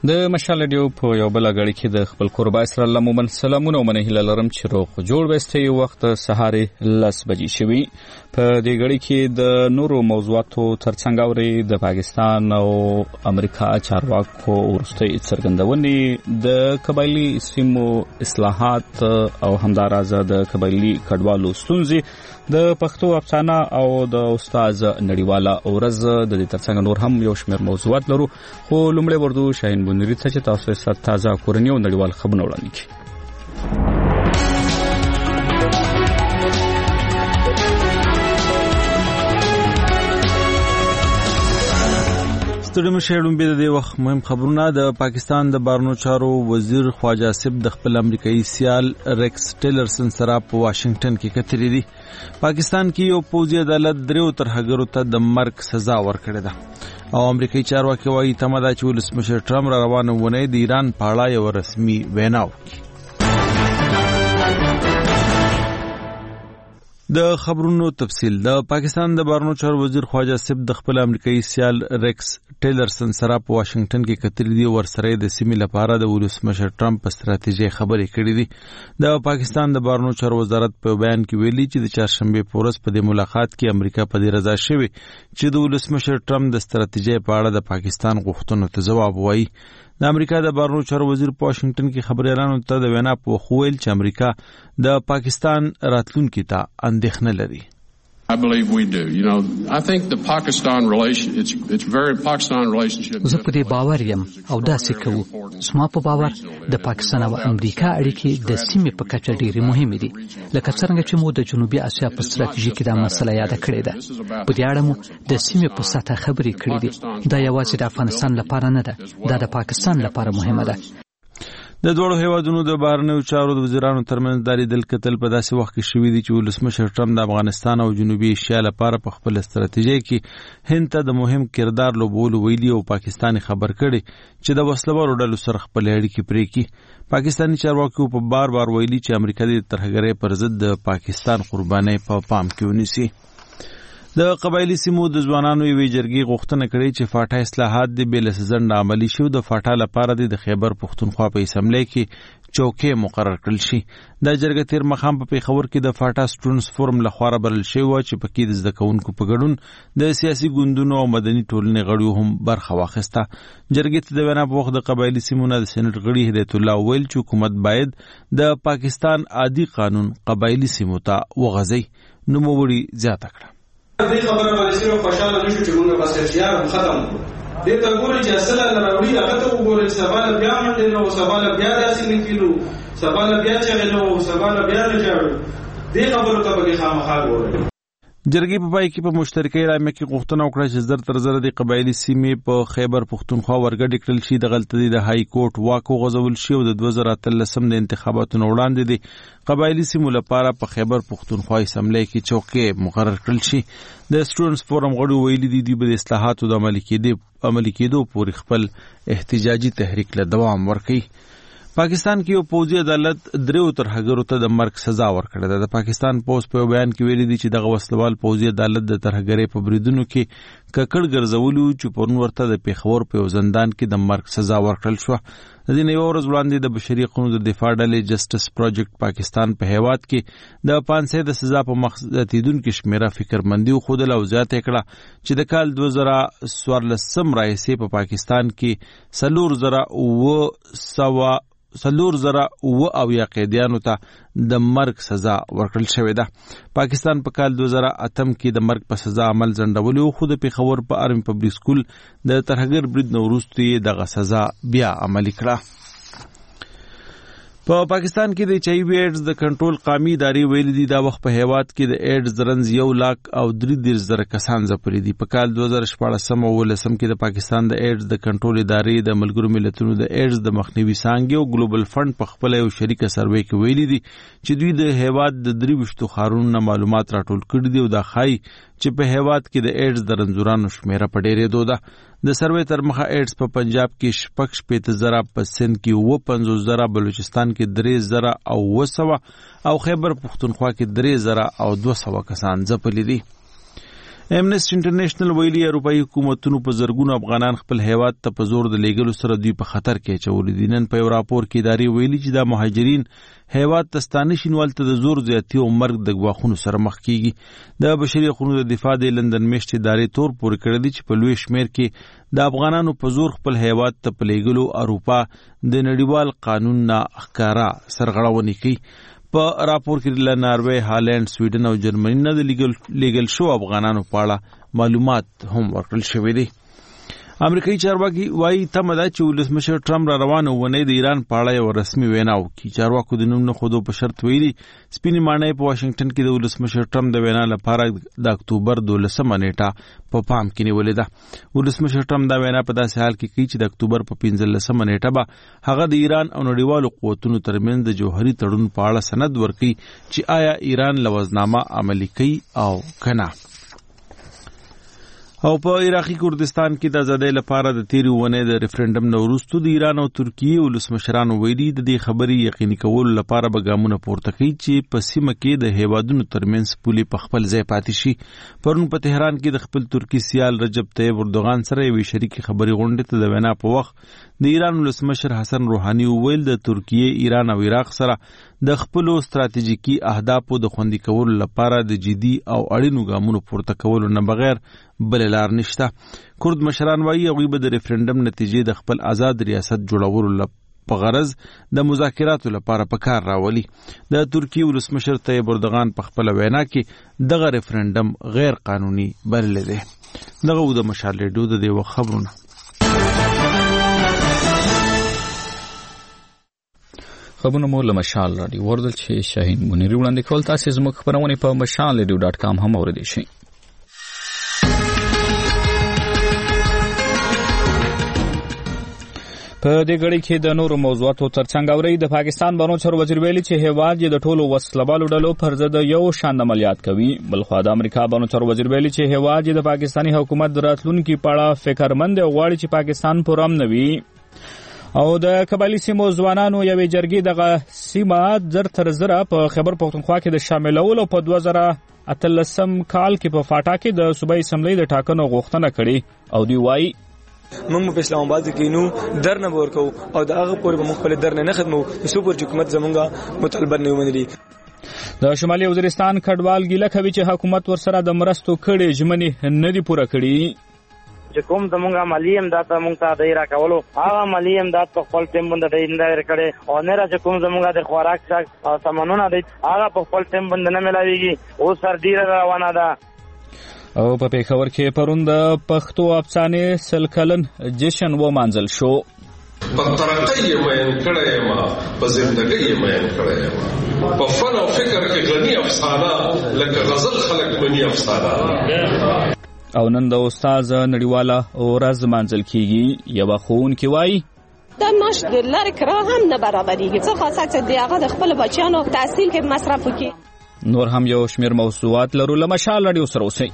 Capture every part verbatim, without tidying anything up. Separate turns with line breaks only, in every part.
د مشال رادیو په یو بل غړي کې د خپل قربا اسر الله مومن سلامونه ومنه هله لرم چې روغ جوړ وسته یو وخت سهار لس بجې شوي په دې غړي کې د نورو موضوعاتو ترڅنګ اوري د پاکستان او امریکا چارواکو ورستي څرګندونې د قبایلی سیمو اصلاحات او همدارازه د قبایلی کډوالو ستونزې د پښتو افسانه او د استاد نړیواله اورز د دې ترڅنګ نور هم یو شمېر موضوعات لرو خو لومړی وردو شاهین بنری ته چې تاسو سره تازه کورنیو نړیوال خبرونه وړاندې کړي.
ستړي مشهډون به د وخت مهم خبرونه. د پاکستان د بارنو چارو وزیر خواجه آصف د خپل امریکایي سیال ریکس ټیلرسن سره په واشنگټن کې کتلې دي. پاکستان کې یو پوځي عدالت دریو ترهګرو ته د مرګ سزا ورکړې ده او امریکایي چارواکي وايي تمه ده چې ولسمشر ټرمپ را روانه ونه د ایران په اړه یو رسمي وینا وکړي. د خبرونو تفصیل. د پاکستان د بارنو چارو وزیر خواجه آصف د خپل امریکایي سیال ریکس ټیلرسن سره په واشنگټن کې کتلې دي او ورسره د سیمې لپاره د ولسمشر ټرمپ په ستراتیژي خبرې کړې دي. د پاکستان د بارنو چارو وزارت په بیان کې ویلي چې د چهارشنبه په ورځ په دې ملاقات کې امریکا په دې رضا شوې چې د ولسمشر ټرمپ د ستراتیژي په اړه د پاکستان غوښتنو ته ځواب وایي. د امریکا د بارنو چارو وزیر په واشنگټن کې خبريالانو ته د وینا په خویل چې امریکا د پاکستان راتلونکي ته اندېښنه لري.
I believe we do. You know, I think the Pakistan relation, it's it's very Pakistan relationship.
زه په دې باور یم او داسې کوو. زما په باور د پاکستان او امریکا اړیکې د سیمې په کچه ډېرې مهمې دي. لکه څنګه چې مو د جنوبي اسیا په ستراتیژي کې دا مسله یاد کړې ده. په دې اړه مو د سیمې په سطح خبرې کړې دي. دا یوازې د افغانستان لپاره نه ده، دا د پاکستان لپاره مهمه ده.
د دوړو هیوادونو د بهرنیو چارو د وزیرانو ترمنځ د لیدل کتل په داسې وخت کې شوې دي چې ولسمشر ټرمپ د افغانستان او جنوبي ایشیا لپاره په خپل ستراتیژي کې هند ته د مهم کردار لوبولو ویلي او پاکستاني خبر کړي چې د وسلوالو ډلو سره خپل اړیکې پرې کړي. پاکستاني چارواکو په بار بار ویلي چې امریکا د ترهګرۍ پر ضد د پاکستان قرباني په پا پام کې ونیسي. د قبایلی سیمو د ځوانانو یوې جرګې غوښتنه کړې چې فاټا اصلاحات د بل سزند عملی شي او د فاټا لپاره د خیبر پښتونخوا په اسمبلی کې چوکۍ مقرر کړل شي. د جرګې تیر مخام په پیښور کې د فاټا سټوډنټس فورم لخوا بلل شوی و چې پکې د زده کوونکو په ګډون د سیاسي ګوندونو او مدني ټولنې غړیو هم برخه واخیسته. جرګې ته د وینا په وخت د قبایلی سیمو د سېنات غړي هدایت الله ویل چې حکومت باید د پاکستان عادي قانون قبایلی سیمو ته وغځي. نو موړي زیاته کړه.
دې خبره باندې صرف خوشاله نشو چې موږ بس اختیار ختم کړو. دې ته ګوري چې اصل نه راوړي هغه ته وګوري چې سوال بیا منډه نو سوال بیا داسې نه کیلو سوال بیا چې نو سوال بیا نه جوړ. دې خبره ته به خامخا ګوري.
جرګې په پای کې په مشترکه اعلامیه کې غوښتنه وکړه چې زر تر زر د قبایلی سیمې په خیبر پښتونخوا ورګډ کړل شي. د غلطۍ د های کورټ واک غوځول شي او د دوه زره اتلسم د انتخاباتو وړاندې د قبایلی سیمو لپاره په خیبر پښتونخوا اسمبلی کې چوکۍ مقرر کړل شي. د سټوډنټس فورم غړي ویلي دي دوی به د اصلاحاتو د عملي کېدو عملي کېدو پورې خپل احتجاجي تحریک له دوام ورکړي. پاکستان کې یو پوځي عدالت دریو ترهګرو ته د مرګ سزا ورکړه ده. د پاکستان پوز په بیان کې ویلي دي چې دغه وسلوال پوځي عدالت د ترهګرۍ په بریدونو کې ککړ ګرځولو چې پرون ورته د پیښور په زندان کې د مرګ سزا ورکړل شو. د دې یو ورځ وړاندې د بشري حقوقو د دفاع ډلې جسټس پروجیکټ پاکستان په هیواد کې د پانسه د سزا په مخزتیدونکو شمیره فکرمندي خو د لوزات کړه چې د کال دوه زره څوارلسم راهیسې په پاکستان کې سلور زره او سوا سلور زره او اویا قیدیانو ته د مرګ سزا ورکړل شوې ده. پاکستان په کال دوه زره اتم کې د مرګ په سزا عمل ځنډولو خو د پیښور په آرمي پبلک سکول د ترهګر برید نه وروسته دغه سزا بیا عملي کړه. په پاکستان کې د ایچ آی وی ایډز د کنټرول قومي ادارې ویلي دي دا وخت په هیواد کې د ایډز رنز یو لاک او درې دېرش زره کسان ځپلي دي. په کال دوه زره شپاړسم او اوولسم کې د پاکستان د ایډز د کنټرول ادارې د ملګرو ملتونو د ایډز د مخنیوي څانګې او ګلوبل فند په خپل یو شریکه سروې کې ویلي دي چې دوی د هیواد د دریوشتو ښارونو معلومات راټول کړي دي او دا ښایي چې په هیواد کې د ایډز د رنځورانو شمیره په ډېرېدو ده. د سروې تر مخه ایډز په پنجاب کې شپږ شپېته زره، په سند کې اووه پنځوس زره، بلوچستان کې درې زره او اووه سوه او خیبر پښتونخوا کې درې زره او دوه سوه کسان ځپلي دي. امنیسټي انټرنیشنل ویلي اروپایي حکومتونو په زرګونو افغانان خپل هیواد ته په زور د لیږلو سره دوی په خطر کې اچولي دي. نن په یو راپور کې ادارې ویلي چې دا مهاجرین هیواد ته ستانه شي نو هلته د زور زیاتي او مرګ د ګواښونو سره مخ کیږي. د بشري حقوقو د دفاع د لندن میاشتې ادارې تور پورې کړی دی چې په لوی شمېر کې د افغانانو په زور خپل هیواد ته په لیږلو اروپا د نړیوال قانون نه ښکارا سرغړونې کوي. په راپور کې له ناروې، هالند، سویډن او جرمني نه د لیګل شو افغانانو په اړه معلومات هم ورکړل شوي دي. امریکایي چارواکي وايي تمه ده چې ولسمشر ټرمپ را روانه ونې د ایران په اړه یو رسمي وینا وکړي. چارواکو د نوم نه ښودو په شرط ویلي سپینې ماڼۍ په واشنګټن کې د ولسمشر ټرمپ د وینا لپاره د اکتوبر دولسمه نیټه په پام کې نیولې ده. ولسمشر ټرمپ دا وینا په داسې حال کې کوي چې د اکتوبر په پنځلسمه نیټه به هغه د ایران او نړیوالو قوتونو ترمنځ د جوهري تړون په اړه سند ورکړي چې آیا ایران لوزنامه عملي کوي او کنه. او په عراقي کردستان کې د آزادۍ لپاره د تیرې اونۍ د ریفرنډم نه وروسته د ایران او ترکیې ولسمشرانو ویلي د دې خبرې یقیني کولو لپاره به ګامونه پورته کوي چې په سیمه کې د هیوادونو ترمنځ پولې په خپل ځای پاتې شي. پرون په تهران کې د خپل ترکي سیال رجب طیب اردوغان سره یوې شریکې خبرې غونډې ته د وینا په وخت د ایران ولسمشر حسن روحاني وویل د ترکیې، ایران او عراق سره د خپلو ستراتیژیکي اهدافو د خوندي کولو لپاره د جدي او اړینو ګامونو پورته کولو نه بغیر بل لار نشته. کرد مشران وایي هغوی به د ریفرنډم نتیجې د خپل آزاد ریاست جوړولو په غرض د مذاکراتو لپاره په کار راولي. د ترکیې ولسمشر طیب اردوغان په خپل وینا کې دغه ریفرنډم غیر قانوني بللی دی. دغه و د مشال ریډیو د دې وخت خبرونه.
خبرونه مو له مشال راډیو وردل چې شاهین منیری وړاندې کول. تاسو زموږ خبرونه په مشال ریډیو ډاټ کام هم اوریدئ شئ. په دې غړي کې د نورو موضوعاتو ترڅنګ اوري د پاکستان بانو چارو وزیر ویلي چې هیواد یې د ټولو وسلوالو ډلو پر ضد یو شان عملیات کوي. بلخوا د امریکا بانو چارو وزیر ویلي چې هیواد یې د پاکستاني حکومت د راتلونکي په اړه فکرمند او غواړي چې پاکستان پرام نه وي. او د قبایلی سیمو ځوانانو یوې جرګې دغه سیمه زر تر زره په خیبر پښتونخوا کې د شاملولو په دوه زره اتلسم کال کې په فاټا کې د صوبایي اسمبلی د ټاکنو غوښتنه کړې. او دوی وایي
موږ په اسلام آباد کې نو در نه ورکو او د هغه پورې به مخبل در نه ختمو چې پر حکومت زمونږه مطالبه نه ومنلي.
د شمالي وزیرستان کډوال ګیله کوي چې حکومت ورسره د مرستو کړې ژمنې نه دي پوره کړي.
چې کوم زمونږ عملی امداد مونږ ته دی راکولو هغه عملی امداد په خپل ټیم باندې دی نه ورکړي او نه را چې کوم زمونږ د خوراک څخه او سامانونه دی هغه په خپل ټیم باندې نه ملاويږي. او سر ډیره روانه ده.
او په پیښور کې پرون د پښتو افسانې سل کلن جشن ومانځل شو.
په ترقۍ یې مین کړی یم، په زندګۍ یې مین کړی یم، په فن او فکر کې غني افسانه لکه غزل خلک مني افسانه.
او نن د استاد نړیواله ورځ مانځل کیږي. یو ښوونکی وایي
دا معاش د لارې کرا هم نه برابرېږي څه خاصه چې د هغه د خپل بچیانو تحصیل کې مصرف وکړي.
نور هم یو شمیر موضوعات لرو. له مشال راډیو سره اوسئ.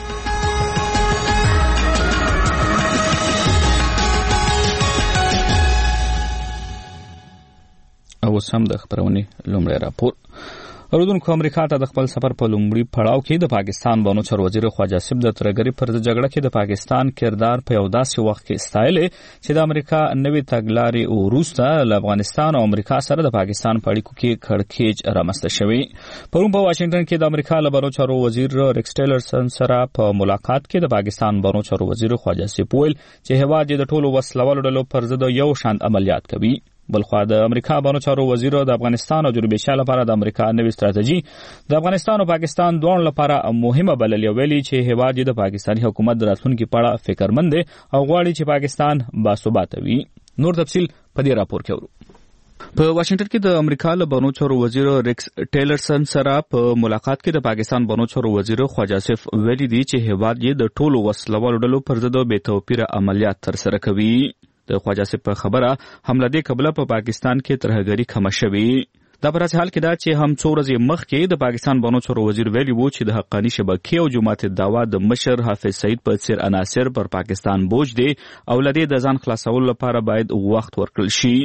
او سم د خبرونې لومړی راپور. اردوونکو امریکا ته د خپل سفر په لومړي پړاو کې د پاکستان بانو چارو وزیر خواجه صف د ترګری پر جګړه کې د پاکستان کردار په یو داسې وخت کې استایل چې د امریکا نوې تګلارې وروسته له افغانستان او امریکا سره د پاکستان په اړیکو کې کړکېچ رامنځته شوی. پرون په واشنگټن کې د امریکا له بانو چارو وزیر ریکس ټیلرسن سره په ملاقات کې د پاکستان بانو چارو وزیر خواجه صف ویل چې هیواد یې د ټولو وسلوالو ډلو پر ضد یو شان عملیات کوي. بلخوا د امریکا بانو چارو وزیر د افغانستان او جنوب ایشیا لپاره د امریکا نوې ستراتیژي د افغانستان او پاکستان دوه لپاره مهمه بللې ویلي چې هیواد د پاکستاني حکومت د راتلونکي په اړه فکرمند دی او غواړي چې پاکستان باثباته وي. نور تفصیل په دې راپور کې اورو. په واشنگټن کې د امریکا له بانو چارو وزیر ریکس ټیلرسن سره په ملاقات کې د پاکستان بانو چارو وزیر خواجه صف ویلي دی چې هیواد یې د ټولو وسلوالو ډلو پر ضد بې توپیره عملیات ترسره کوي. د خواجه صف په خبره حمله دې قبله په پاکستان کې ترهګری کمه شوې. دا په حال کې دا چې هم څو ورځې مخکې د پاکستان بانو چارو وزیر ویلي وو چې د حقانی شبکې او جماعت دعوا د مشر حافظ سعید په څیر عناصر پر پاکستان بوج دي او لدې د ځان خلاصولو لپاره باید وخت ورکړل شي.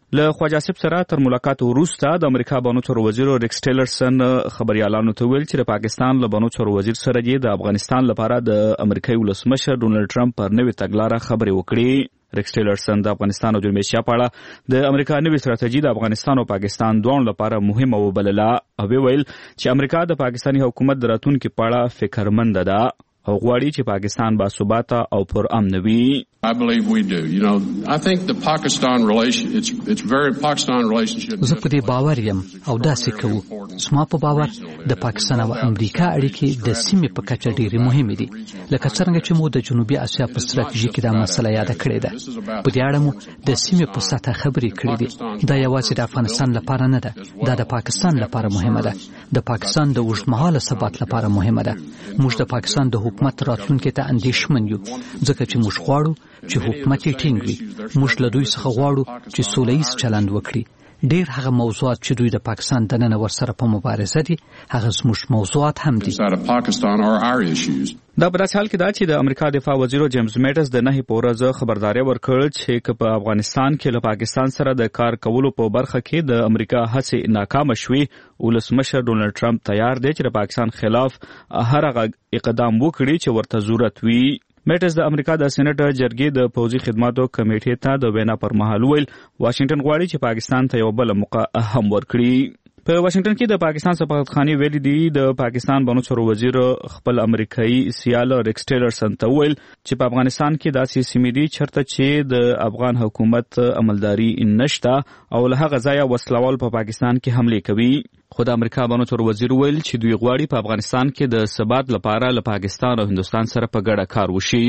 له خواجه صاحب سره تر ملاقات وروسته د امریکا بانو چارو وزیر ریکس ټیلرسن خبريالانو ته ویل چې د پاکستان له بانو چارو وزیر سره د افغانستان لپاره د امریکایي ولسمشر ډونلډ ټرمپ پر نوې تګلارې خبرې وکړې. ریکس ټیلرسن د افغانستان او جنوبي اسیا په اړه د امریکا نوې ستراتیژي د افغانستان او پاکستان دوه لپاره مهمه وبلله او ویل چې امریکا د پاکستاني حکومت د راتلونکي په اړه فکرمند ده او غواړي چې پاکستان باثباته او پرامن وي.
I believe we do. You know, I think the Pakistan relation it's it's very Pakistan relationship.
زه په دې باور یم او داسې کوو. زما په باور د پاکستان او امریکا اړیکې د سیمې په کچه ډېرې مهمې دي. لکه څنګه چې مو د جنوبي اسیا په ستراتیژي کې دا مسله یاد کړې ده. په دې اړه مو د سیمې په سطح خبرې کړې دي. دا یوازې د افغانستان لپاره نه ده. دا د پاکستان لپاره مهمه ده. د پاکستان د اوږدمهاله ثبات لپاره مهمه ده. موږ د پاکستان د حکومت راتلونکي ته اندېښمن یو ځکه چې موږ غواړو چې حکومت یې ټینګ وي. موږ له دوی څخه غواړو چې سوله ییز چلند وکړي. ډېر هغه موضوعات چې دوی د پاکستان دننه ورسره په مبارزه دي هغه زموږ موضوعات هم دي.
دا په داسې حال کې ده چې د امریکا دفاع وزیر جیمز میټس د نهي په ورځ خبرداري ورکړه چې که په افغانستان کې له پاکستان سره د کار کولو په برخه کې د امریکا هڅې ناکامه شوي ولسمشر ډونلډ ټرمپ تیار دی چې د پاکستان خلاف هر هغه اقدام وکړي چې ورته ضرورت وي. میټس د امریکا د سېنات جرګې د پوځي خدماتو کمیټې ته د وینا پر مهال ویل واشنگټن غواړي چې پاکستان ته یو بل موقع هم ورکړي. په واشنگټن کې د پاکستان سفارتخانه ویلي دی د پاکستان بانو چارو وزیر خپل امریکایي سیال ریکس ټیلرسن ته ویل چې په افغانستان کې داسې سیمې دي چرته چې د افغان حکومت عملداري نشته او له هغه ځایه وسلوال په پاکستان کې حمله کوي. خو د امریکا بانو چارو وزیر ویل چې دوی غواړي په افغانستان کې د ثبات لپاره له پاکستان او هندستان سره په ګډه کار وشي.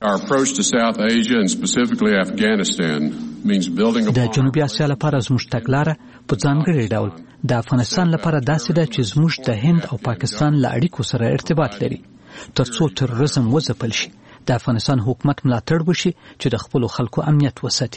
د جنوبي اسیا لپاره زموږ تګلاره په ځانګړي ډول د افغانستان لپاره داسې ده چې زموږ د هند او پاکستان له اړیکو سره ارتباط لري ترڅو تروریزم وځپل شي. د افغانستان حکومت ملاتړ وشي چې د خپل خلکو امنیت وساتي.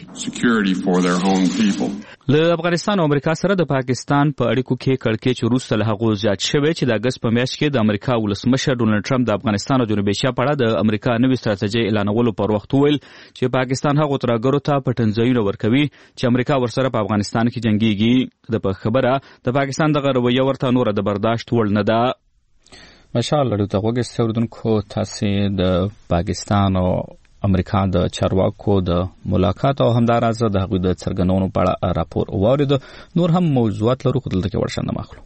له افغانستان او امریکا سره د پاکستان په اړیکو کې کړکېچ وروسته له هغو زیات شوی چې د اګست په میاشت کې د امریکا ولسمشر ډونلډ ټرمپ د افغانستان او جنوبي اسیا په اړه د امریکا نوې ستراتیژي اعلانولو پر وخت ویل چې پاکستان هغو ترهګرو ته پټنځایونه ورکوي چې امریکا ورسره په افغانستان کې جنګيږي. د په خبره د پاکستان دغه رویه ورته نور د برداشت وړ نه ده. ماشاءالله لږ ته وګورئ اوریدونکو تاسې د پاکستان او امریکا د چارواکو د ملاقات او همدارسه د هغوی د څرګندونو په اړه راپور واورید. نور هم موضوعات لرو خو دلته کې ورشنده ماخلو.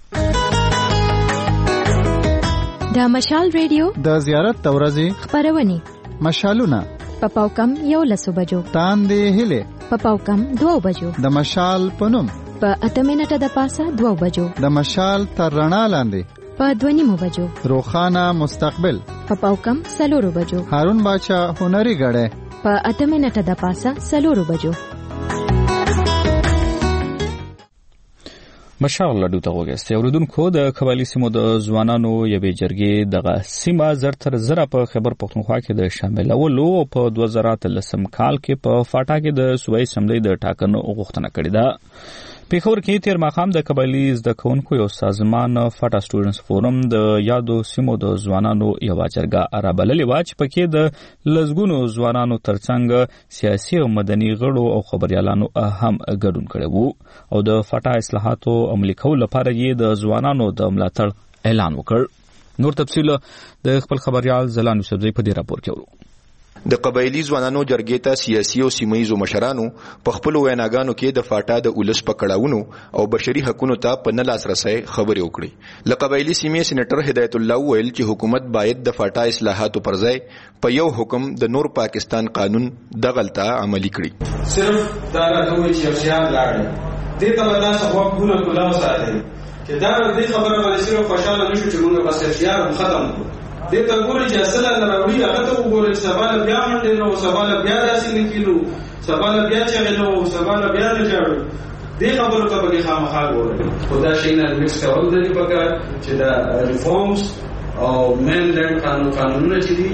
د مشال ریډیو
د زیارت د ورځې
خبرونه
مشالونه
په پاوکم یو لسو بجو
تاندې هله
په پاوکم دوه بجو
د مشال پنوم
په اته منټه د پاسه دوه بجو
د مشال تر رڼا لاندې
په دوه نیمو بجو
روخانه مستقبل
په پاوکم سلورو بجو
هارون باچا هنري غړې
په اته منټه د پاسه سلورو بجو.
ماشاءالله دوی ته وګورئ اوریدونکو د قبایلی سیمو د ځوانانو یوې جرګې دغه سیمه زر تر زره په خیبر پختونخوا کې د شاملولو او په دوه زره اتلسم کال کې په فاټا کې د صوبایي اسمبلی د ټاکنو غوښتنه کړې ده. پیښور کې تیر ماښام د قبایلی زده کوونکو یو سازمان فاټا سټوډنټس فورم د یادو سیمو د ځوانانو یو جرګه رابللې وه چې پکې د لسګونو ځوانانو ترڅنګ سیاسي او مدني غړو او خبريالانو هم ګډون کړی وو او د فاټا اصلاحاتو عملي کولو لپاره یې د ځوانانو د ملاتړ اعلان وکړ. نور تفصیل د خپل خبريال زلان یوسفزئی په دې راپور کې ورو.
د قبایلی ځوانانو جرګې ته سیاسي او سیمایي مشرانو په خپل ویناګانو کې د فاټا د اولس په کړهونو او بشري حقوقو ته په نه لاسرسي خبرې وکړي. ل قبایلی سیمې سېنیټر هدایت الله ویل چې حکومت باید د فاټا اصلاحاتو پر ځای په یو حکم د نور پاکستان قانون دغلطه عملی کړي.
صرف دا راځي چې خیال لاړ دې ته ودا سبب ګونه کلاو ساتي چې دا دې خبره باندې صرف خوشاله نشو چې موږ بس اختیار ختم کړو. دې ته ګوري چې اصله لراوړي هغه ته وګوري سوال بیا منډه نو سوال بیا داسې نه کیلو سوال بیا چې نو سوال بیا نه جوړ دې خبرو ته به خامخا ګوري. خدا شي نه مکس کول د دې پکار چې دا ریفورمز او مین لند قانون قانونونه چې دي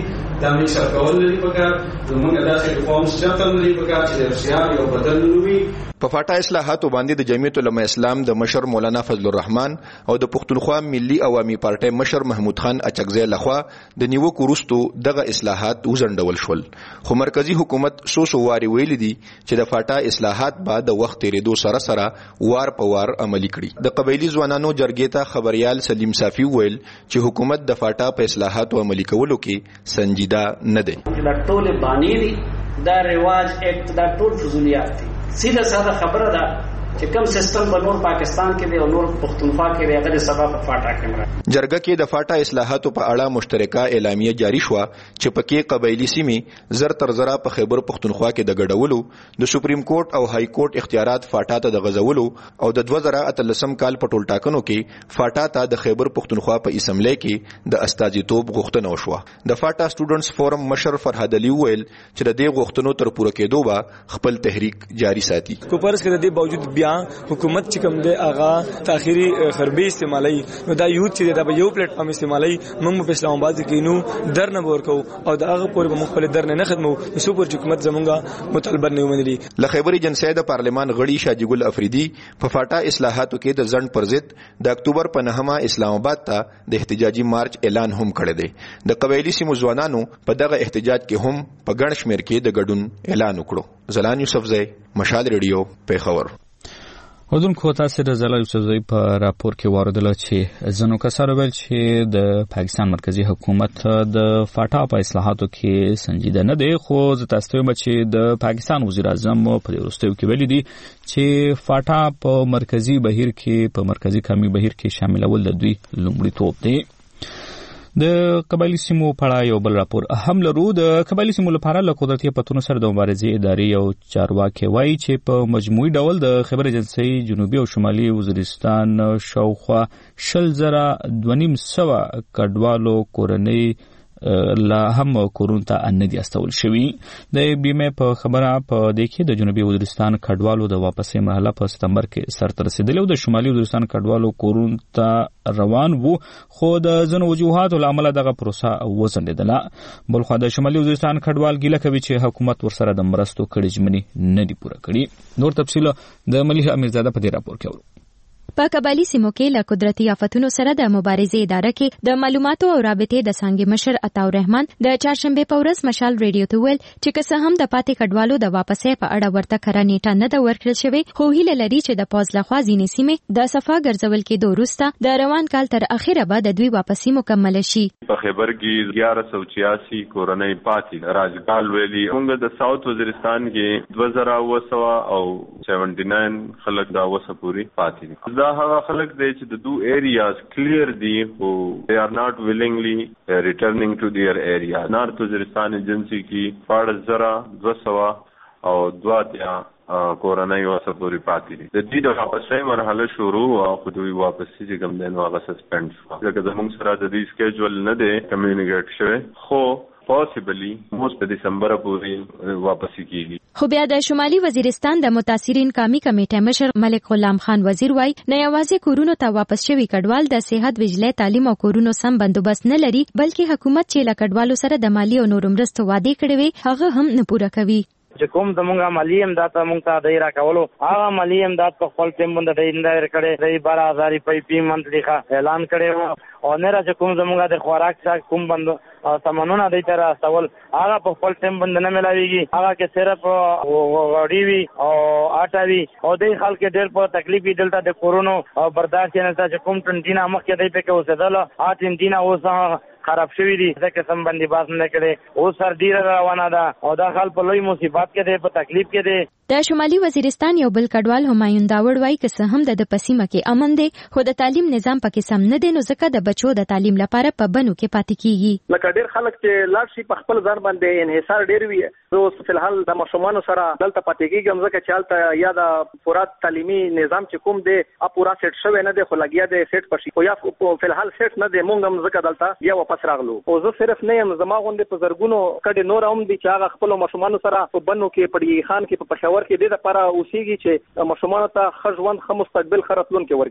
دا میکسر کول لري پکار زمونږ داسې ریفارمز چاته لري پکار چې د ارشاد یو بدل نوي.
په فاټا اصلاحاتو باندې د جمعیت العلماء اسلام د مشر مولانا فضل الرحمن او د پښتونخوا ملي عوامي پارټۍ مشر محمود خان اچکزی لخوا د نیوکو وروستو دغه اصلاحات وزندول شول. خو مرکزی حکومت سو سو واري ویل دي چې د فاټا اصلاحات بعد د وخت تیریدو سره سره وار په وار عملي کړي. د قبایلی ځوانانو جرګې ته خبريال سلیم صافي ویل چې حکومت د فاټا په اصلاحاتو عملي کولو کې سنجیده نه دی.
دا ټول بانی دي دا رواج اکټ دا ټول فضولیات دي. سیده ساده خبره ده چې کوم سیستم په نور پاکستان کې دی او نور پښتونخوا کې دی هغه سبب په فاټا کې مراد.
جرګه کې د فاټا اصلاحاتو په اړه مشترکه اعلامیه جاری شو چې پکې قبایلی سیمې زر تر زره په خیبر پښتونخوا کې د ګډولو د سپریم کورټ او های کورټ اختیارات فاټا ته د غزولو او د دوه زره اتلسم کال په ټول ټاکنو کې فاټا ته د خیبر پښتونخوا په اسمبلی کې د استازیتوب غوښتنه وشوه. د فاټا سټوډنټس فورم مشر فرهاد علي ویل چې د دې غوښتنو تر پوره کېدو به خپل تحریک جاری ساتي.
کو پرس کې د دې باوجود بیا حکومت چې کوم دی هغه تاخيري خربي استعمالي نو دا یوت چې دا یو پلیټ فارم استعمالي موږ په اسلام آباد کې نو در نه ورکو او دا هغه پورې موږ خپل در نه خدمو نو پر حکومت زمونږه مطالبه نه ومنلي.
لخیبر جنسای د پارلمان غړي شاجي ګل افریدي په فاټا اصلاحاتو کې د ځند پر ضد د اکتوبر په نهمه اسلام آباد ته د احتجاجي مارچ اعلان هم کړی دی. د قبایلی سیمو ځوانانو په دغه احتجاج کې هم په ګڼ شمېر کې د ګډون اعلان وکړو. زلان یوسفزی مشال ریډیو پیښور.
ودونکو تاسو د زلال یوسفزی په راپور کې واردله چې ځنو کسانو ویل چې د پاکستان مرکزی حکومت د فاټا په اصلاحاتو کې سنجیده نه دی. خو زه تاسو ته وایم چې د پاکستان وزیر اعظم په وروستیو کې ویلي دي چې فاټا په مرکزی بهیر کې په مرکزی قومي بهیر کې شاملول د دوی لومړیتوب دی. د قبایلی سیمو په اړه یو بل راپور هم لرو. د قبایلی سیمو لپاره له قدرتي پتونو سره د مبارزې ادارې او چارواکي وایي چې په مجموعي ډول د خیبر جنسي جنوبي او شمالي وزیرستان شاوخوا شل زره دوه نیم سوه کډوالو کورنۍ لا هم کورونو ته ان دي استول شوی. د بیمه په خبره په دې کې د جنوبي وزیرستان کډوالو د واپسې مرحله په ستمبر کې سر ته رسیدلې او د شمالي وزیرستان کډوالو کورونو ته روان وو. خو د ځینو وجوهاتو له امله دغه پروسه وځنډېدله. بلخو د شمالي وزیرستان کډوال ګیله کوي چې حکومت ورسره د مرستو کړي ژمنې نه دي پوره کړي. نور تفصیل د مليحه امیرزاده په دې راپور کې اورو.
په قبایلی سیمو کې له قدرتي آفتونو سره د مبارزې اداره کې د معلوماتو او رابطې د څانګې مشر عطا الرحمن د چهارشنبه په ورځ مشال ریډیو ته ویل چې که څه هم د پاتې کډوالو د واپسې په اړه ورته کره نیټه نه ده ورکړل شوې خو هیله لري چې د پوز لخوا ځینې سیمې د صفا ګرځول کېدو وروسته د روان کال تر اخره به د دوی واپسې مکمل شي.
په خیبر کې یازده سوه چھیاسي کورنۍ پاتې راجګال ویلي موږ د ساوث وزیرستان کې دوه زره اوه سوه او سیونټي ناین خلک دا اوسه پورې پاتې دي. دا هغه خلک دی چې د دو ایریاز کلیر دي خو they are not willingly uh, returning to their area. نارت وزیرستان ایجنسی کې پاړه زره دوه سوه او دوه اتیا کورنۍ اوسه پورې پاتې دي. د دې د واپسۍ مرحله شروع او خو دوی واپسې چې کوم دی نو هغه سسپینډ شو ځکه زموږ سره د دې سکیجول نه دی کمیونیکیټ شوی خو پاسبلی موږ په دسمبر پورې واپسی کیږي.
خو بیا د شمالي وزیرستان د متاثرین قومي کمیټې مشر ملک غلام خان وزیر وای نه یوازې کورونو ته واپس شوي کډوال د صحت وجلې تعلیم او کورونو سم بندوبست نه لري بلکې حکومت چې له کډوالو سره د مالی او نورو مرستو وعده کړې وي هغه هم نه پوره کوي.
چې کوم زمونږه مالی امداد مونږ ته دی راکولو هغه مالی امداد په خپل ټیم باندې دی نه ورکړي دی بارہ هزار روپۍ پی منتلی ښه اعلان کړی او نه را چې کوم زمونږه د خوراک څخه کوم بند سامانونه دی تر استول هغه په خپل ټیم باندې نه ملاويږي هغه کې صرف وړي وي او آټا وي او د خلک ډېر په تکلیف دلته د کورونو او برداشت نه چې کوم ټنټینا مخکې دی په کې اوسېدل ا ټنټینا اوس خراب شوی دي ځکه سم باندې باز نه کړي او سر ډیر روانه ده او دا خل په لوی مصیبت کې ده په تکلیف کې ده.
د شمالي وزیرستان یو بل کډوال همایون داوړ وای که څه هم د پسیمه کې امن دی خو د تعلیم نظام پکې سم نه دی نو ځکه د بچو د تعلیم لپاره په بنو کې پاتې کیږي.
لکه ډیر خلک چې لاړ شي په خپل ځان باندې انحصار ډیر وي نو فلحال د ماشومان سره دلته پاتې کیږي ځکه چې حالت یا د پورا تعلیمي نظام چې کوم دی ا پورا سیټ شوی نه دی خو لګیا دی سیټ پشي خو یا فلحال سیټ نه دی مونږ هم ځکه دلته یا واپس راغلو او زه صرف نه يم زما غوندې په زرګونو کډې نور هم دي چې هغه خپل ماشومان سره په بنو کې پړی خان کې په پېښور کې د لپاره اوسېږي چې ماشومان ته ښه ژوند ښه مستقبل ښه راتلونکی ورکړي.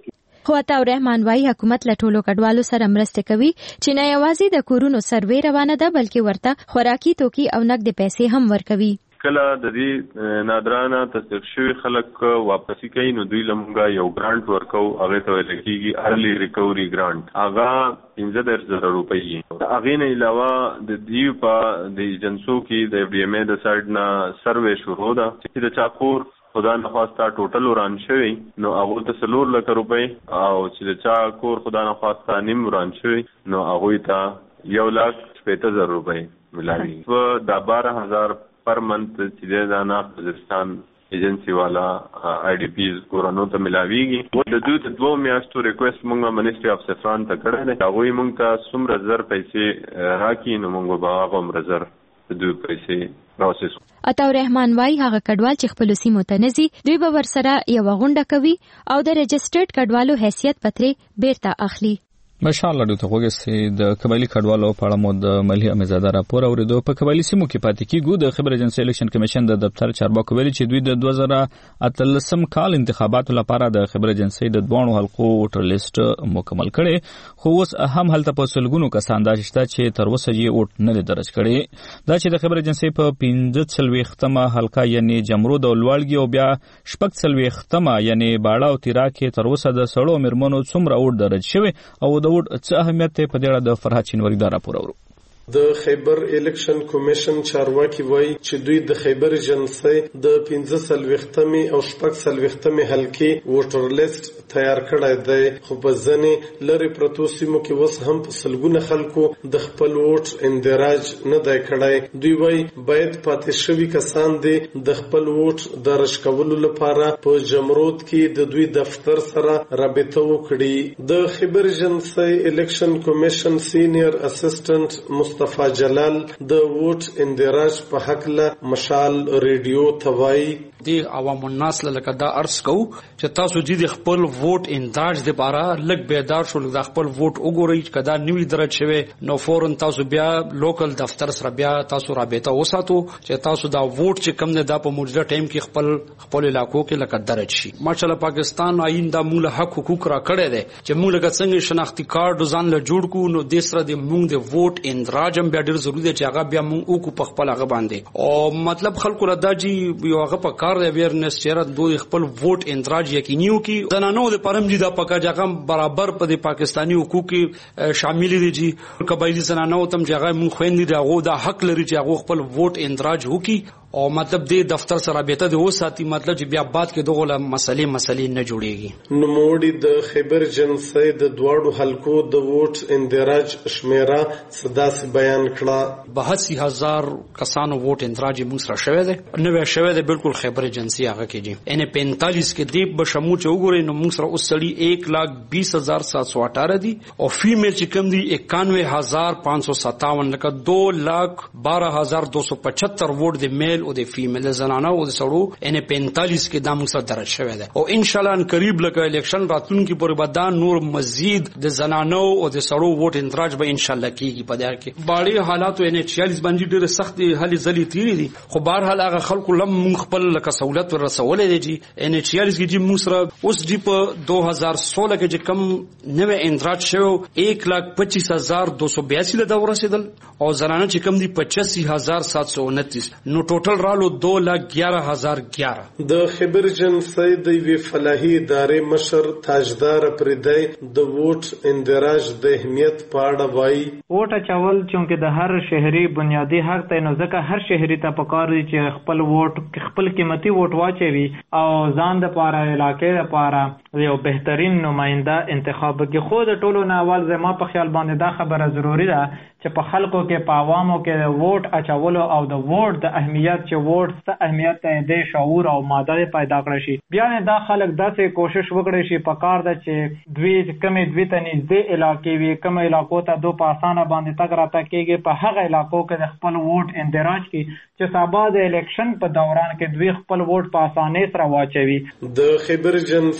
خو عطا الرحمن وايي حکومت له ټولو کډوالو سره مرسته کوي چې نه یوازې د کورونو سروې روانه ده بلکې ورته خوراکي توکي او نقد پیسې هم ورکوي.
کله د دې نادرانه تصدیق شوی خلک واپسی کوي نو دوی لمونګه یو ګرانټ ورکو هغه ته ویل کېږي ارلی ریکوري ګرانټ. هغه پنځه دېرش زره روپۍ. هغه نه علاوه د دې په د ایجنسو کې د اف ډي ایم اے د سایډ نه سروې شروع ده چې د چاکور خدا نخواسته ټوټل وران شوی نو هغه ته څلور لک روپۍ او چې د چاکور خدا نخواسته نیم وران شوی نو هغه ته یو لک شپږ زره روپۍ ملاوي. په د بارہ ہزار پر منت چې د نه وزیرستان ایجنسی والا آئی ډی پیز کورونو ته ملاویږي. د دوی د دوه میاشتو ریکوست مونږه منیسټری اف سفران ته کړی دی. هغوی مونږ ته څومره زر پیسې راکړي نو مونږ به هغه هم زر د دوی پیسې پروسس.
عطا الرحمن وايي هغه کډوال چې خپل سیمو ته نزي دوی به ورسره یو غونډه کوي او د رجسټرډ کډوالو حیثیت پترې بیرته اخلي.
ماشاءالله دوی ته وګورئ د قبایلی کډوالو په اړه مو د ملي امزاده راپور اوریدو. په قبایلی سیمو کې پاتې کیږي د خبر ایجنسی الیکشن کمیشن د دفتر چارواکو ویلي چې دوی د دوه زره اتلسم کال انتخاباتو لپاره د خبر ایجنسی د دوه حلقو ووټر لیست مکمل کړي خو اوس هم هلته په سلګونو کسان دا شته چې تر اوسه یې ووټ نه درج کړي. دا چې د خبر ایجنسی په پنځه څلوېښتمه حلقه یعنی جمرود او لوړګي او بیا شپږ څلوېښتمه یعنی باړه او تیرا کې تر اوسه د سړو مېرمنو څومره ووټ درج شوی او د څه اهمیت ته په دې اړه د فرحت چینوری دا راپور اورو.
د خیبر الیکشن کمیشن چارواکي وایي چې دوی د خیبر ایجنسی د پنځه څلوېښتمې او شپږ څلوېښتمې حلقې ووټر لیست تیار کړی دی خو په ځینې لرې پرتو سیمو کې اوس هم په سلګونه خلکو د خپل ووټ اندراج نه دی کړی. دوی وایي باید پاتې شوي کسان دي د خپل ووټ درج کولو لپاره په جمرود کې د دوی دفتر سره رابطه وکړي. د خیبر ایجنسی الیکشن کمیشن سینیئر اسسټنټ مصطفی جلال د ووټ اندراج په حق له مشال ریډیو توای
دی عوام الناس لکه دا ارس کو چې تاسو د خپل ووټ اندراج د بارا لګ بیدار شول د خپل ووټ وګورئ کدا نیوی درج شوی نو فورن تاسو بیا لوکل دفتر سره بیا تاسو رابطه وساتو چې تاسو دا ووټ چې کم نه دا په موجوده ټایم کې خپل خپل علاقو کې لکه درج شي. ماشاءالله پاکستان آئین دا موږ حق حقوق را کړی دی چې موږ لکه څنګه شناختی کارت ځان له جوړ کو نو د سره د موږ د ووټ اندراج هم بیا ډیر ضروري دی چې هغه بیا موږ وکړو په خپل هغه باندې او مطلب خلکو را داجی یو هغه په کار دی اویرنس چې دوی خپل ووټ اندراج یقیني وکړي. د نانو د پرم جی دا پکا جګم برابر په د پاکستانی حقوق کې شامل دي چې قبایلی زنانو تم جګه مونږ خويندې دغه د حق لري چې هغه خپل ووټ اندراج وکړي او مطلب د دفتر سره رابطه د وساتي مطلب چې بیا بعد کې دغه مسلې مسلې نه جوړيږي.
نو موړي د خیبر جنسي د دوړو حلقو د ووټ اندراج شمیره صداس بیان کړه
بهسی هزار کسانو ووټ اندراج موږ سره شوه دي نو شوه دي بالکل خیبر جنسي هغه کې دي ان پینتالیس کې دی به شمو چې وګورئ نو موږ سره اوس سړي ایک لاکھ بیس ہزار سات سو اٹھارہ دي او فیمیل چې کم دي اکانوے ہزار پانچ سو ستاون لکه دو لاکھ بارہ ہزار دو سو پچہتر ووټ د میل او د فیمیل زنانه او د سړو ان پینتالیس کې د موږ سره درج شوه دي او ان شاء الله ان قریب لکه الیکشن راتلونکي پر بدان نور مزید د زنانو او د سړو ووټ اندراج به ان شاء الله کیږي په دغه کې باړي حالات ان چالیس باندې ډېر سخت هلي ځلې تیری دي خو بهر حال هغه خلکو لم خپل لکه سہولت ور رسولې دي ان چالیس کې چې موږ سره اوس دی په دو ہزار سولہ کې چې کم نوې اندراج شوه ایک لاکھ پچیس ہزار دو سو بیاسی له دور رسیدل او زنانه چې کم دي پچاسی ہزار سات سو انتیس نو ټوټل رالو دو لاکھ گیارہ ہزار گیارہ.
د خبر جنسي د وی فلاحي ادارې مشر تاجدار پردای د ووټ اندراج د اهمیت په اړه وایي
ووټ اچول چې د هر شهري بنیادی حق ته نو ځکه هر شهري ته پکار دي چې خپل ووټ خپل قیمتي ووټ واچوي او ځان د پاره علاقې د پاره یو بهترین نماینده انتخاب کې خو د ټولو نه اول زما په خیال باندې دا خبره ضروری ده چې په خلکو کې په عوامو کې ووټ اچولو او د ووټ د اهمیت چې ووټ څه اهمیت ته د شعور او ماده پیدا کړی شي بیا نه دا خلک داسې کوشش وکړي شي په کار ده چې دوی کمې دوی ته نږدې علاقې وي کوم علاقو ته دو په اسانه باندې تګ راتګ کېږي په هغه علاقو کې د خپل ووټ اندراج کې چې سبا د الیکشن په دوران کې دوی خپل ووټ په اسانۍ سره واچوي.
د خبر جنسي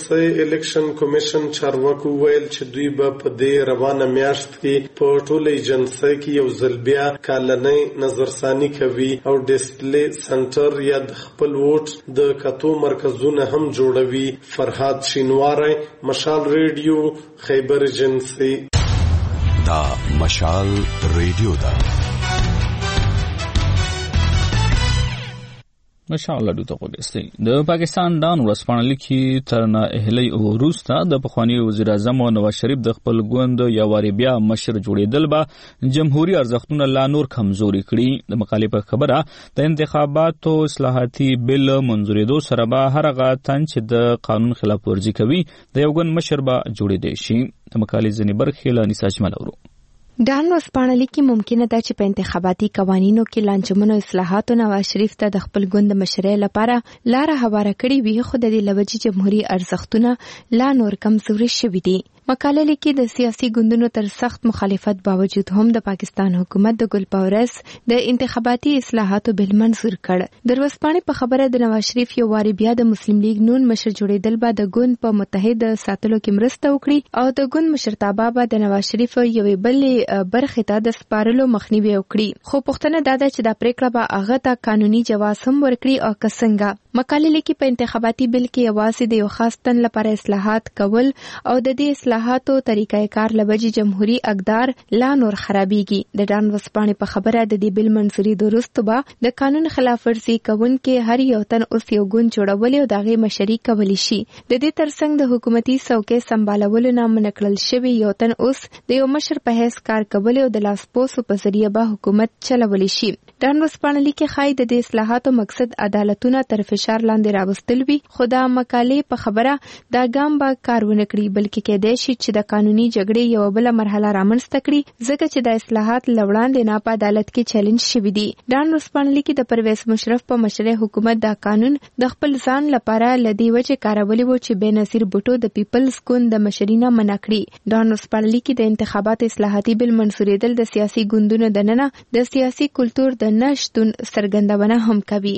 الیکشن کمیشن چارواکو ویل چې دوی به په دې روانه میاشت کې په ټوله ایجنسۍ کې یو ځل بیا کالنۍ نظرثاني کوي او ډسپلی سنټر یا د خپل ووټ د کتو مرکزونه هم جوړوي. فرهاد شینواری، مشال ریډیو، خیبر ایجنسي.
دا مشال ریډیو ده.
مشال ریډیو ته وګورئ. د پاکستان ډان ورځپاڼه لیکي تر نه اهلي وروسته د پخوانی وزیر اعظم نواز شریف د خپل ګوند یو واری بیا مشر جوړېدل به جمهوریت ارزښتونه لا نور کمزوري کړي. د مقالې په خبره د انتخاباتو اصلاحاتي بل منظورېدو سره به هر هغه تن چې د قانون خلاف ورزي کوي د یو ګوند مشر به جوړېدی شي. د مقالې ځینې برخې له انیسا اجمل اورو.
ډان ورځپاڼه لیکي ممکنه ده چې په انتخاباتي قوانینو کې لانجمنو اصلاحاتو نواز شریف ته د خپل ګوند مشرۍ لپاره لاره هواره کړې وي، خو د دې لوجې جمهوریت ارزښتونه لا نور کمزوري شوي دي. مقاله لیکي د سیاسي ګوندونو تر سخت مخالفت باوجود هم د پاکستان حکومت د ګل پاورس د انتخاباتي اصلاحاتو بل منظور کړ. د ورځپاڼې په خبره د نواز شریف یو واری بیا د مسلم لیگ نون مشر جوړېدل به د ګوند په متحد ساتلو کې مرسته وکړي او د ګوند مشرتابه به د نواز شریف یوې بلې برخې ته د سپارلو مخنیوي وکړي. خو پوښتنه دا ده چې دا پریکړه به هغه ته قانوني جواز هم ورکړي او که څنګه. مقاله لیکي په انتخاباتي بل کې یوازې د یو خاص تن لپاره اصلاحات کول او د دې اصلاحاتو طریقې کار لوجې جمهوریت اقدار لا نور خرابېږي. د ډان ورځپاڼې په خبره د دې بل منظوري وروسته به د قانون خلاف ورزي کوونکې هر یو تن اوس یو ګوند جوړول او دغه مشري کولی شي. د دې ترڅنګ د حکومتي څوکۍ سمبالولو نه منع کړل شوی یو تن اوس د یو مشر په حیث کار کول او د لاسپوسو په ذریعه به حکومت چلولی شي. ډان ورځپاڼه لیکي ښایي د دې اصلاحاتو مقصد عدالتونه تر فشار لاندې راوستل وي، خو د مقالې په خبره دا ګام به کار ونه کړي بلکې کېدای شي چې د قانوني جګړې یو بل مرحله رامنځته کړي ځکه چې د اصلاحات لوړاندې نه په عدالت کې چیلنج شوي دي. ډان ورځپاڼه لیکي د پرویز مشرف په مشرۍ حکومت دا قانون د خپل ځان لپاره له دې وجې کارولی و چې بېنظیر بوټو د پیپلز ګوند د مشرۍ نه منع کړي. ډان ورځپاڼه لیکي د انتخاباتو اصلاحاتي بل منظورېدل د سیاسي ګوندونو دننه د سیاسي کلتور د نه شتون څرګندونه هم کوي.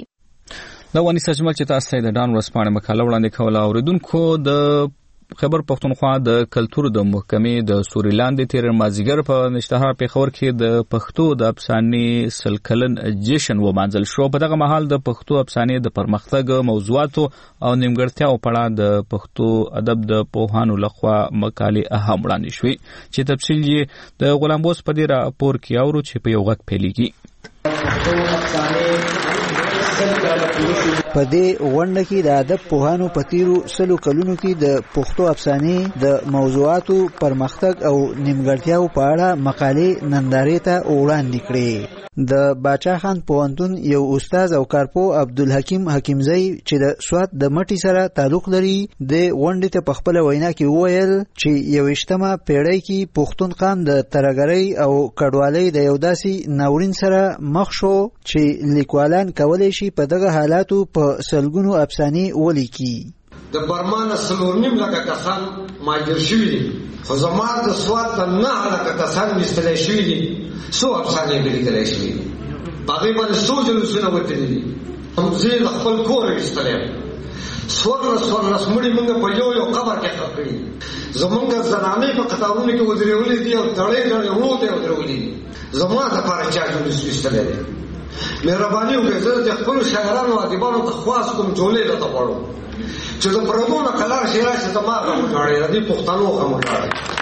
دا ونی سجمل چې تاسو د ډان ورځپاڼې مقاله وړاندې کوله. اوریدونکو د خبر پښتونخوا د کلتور د محکمې د سوري لاندې تیر مازیګر په نشتهار پیښور کې د پښتو د افسانې سلکلن جشن ومانځل شو. په دغه مهال د پښتو افسانې د پرمختګ موضوعاتو او نیمګړتیاو په اړه د پښتو ادب د پوهانو لخوا مقالې هم وړاندې شوې چې تفصیل یې د غلام بوس په دې راپور کې اورو چې په یو غږ پیلېږي.
په دې غونډه کې د ادب پوهانو په تیرو سلو کلونو کې د پښتو افسانې د موضوعاتو پرمختګ او نیمګړتیاو په اړه مقالې نندارې ته وړاندې کړې. د باچا خان پوهنتون یو استاد او کارپو عبدالحکیم حکیمزی چې د سوات د مټي سره تعلق لري د غونډې ته په خپله وینا کې وویل چې یویشتمه پیړۍ کې پښتون قام د ترهګرۍ او کډوالۍ د یو داسې ناورین سره مخ شو چې لیکوالان کولی شي په دغه حالاتو په سلګونو افسانې ولیکي.
د برمان څلور نیم لکه کسان مهاجر شوي دي، خو زما د سوات د نهه لکه کسان ویستلی شوي دي. څو افسانې مې لیکلی شوي دي، په هغې باندې څو جلوسونه وتلي دي. زه یې د خپل کوره ویستلی یم. څوارلس څوارلس مړي موږ په یو یو قبر کې ښخ کړي دي. زموږ زنانې په قطارونو کې ودرېولې دي او دړې دړې وړو ته یې ودرولې دي. زما دپاره چا جلوس ویستلی دی؟ مهرباني وکړئ، زه د خپلو شاعرانو او ادیبانو ته خواست کوم جملې درته غواړم چې د پردو نه کلار شي راشي ته ما غم وژاړئ، د دې پښتنو غم وژاړئ.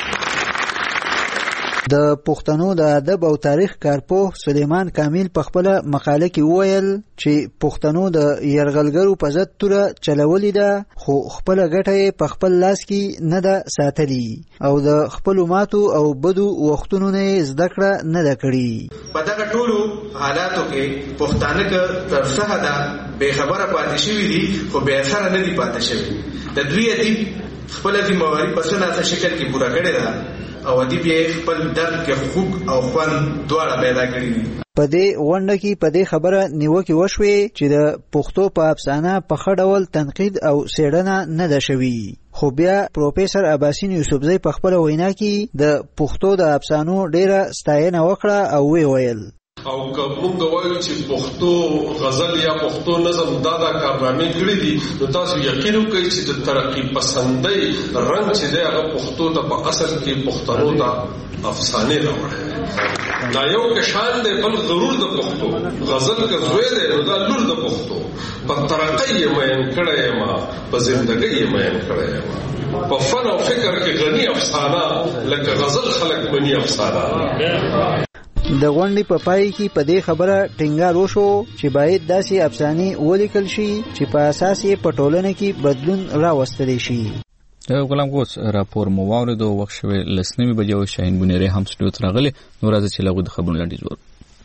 د پښتنو د ادب او تاریخ کارپوه سلیمان کامل په خپله مقاله کې وویل چې پښتنو د یرغلګرو په ضد توره چلولې ده، خو خپله ګټه یې په خپل لاس کې نه ده ساتلي او د خپلو ماتو او بدو وختونو نه یې زده کړه نه ده کړې.
په دغه ټولو حالاتو کې پښتانه که تر څه حده بېخبره پاتې شوي دي، خو بې اثره نه دي پاتې شوي. د دوی ادیب خپل ذمهواري په څه ناڅه شکل کې پوره کړې ده او ادیب یې خپل درد کې خوږ او خوند دواړه پیدا کړي دي.
په دې غونډه کې په دې خبره نیوکې وشوې چې د پښتو په افسانه په ښه ډول تنقید او څېړنه نه ده شوې. خو بیا پروفیسر عباسین یوسفزی په خپله وینا کې د پښتو د افسانو ډېره ستاینه وکړه او ویې ویل
او کومه وایي چې پښتو غزل یا پښتو نظم دادا کارنامې کړې دي نو تاسو یقین وکړئ چې د ترقی پسندۍ رنگ چې دی هغه پښتو ته په اصل کې پښتنو ته افسانه راوړي دا یو کې شان دی بل غرور د پښتو غزل کې زوی دی نو دا لور د پښتو په ترقی یې مېن کړی ما په ژوندۍ یې مېن کړی ما په فن او فکر کې غني افسانه لکه غزل خلق منی افسانه.
د غونډې په پای کې په دې خبره ټینګار وشو چې باید داسې افسانې ولیکل شي چې په اساس یې په ټولنه کې بدلون راوستلی شي.
غلام غوث راپور مو واورېدو وخت شوی لس نیمې بجې و شاهین بنیری هم سټوډیو ته راغلی نو راځه چې له هغوی د خبرونو لنډیز وورو.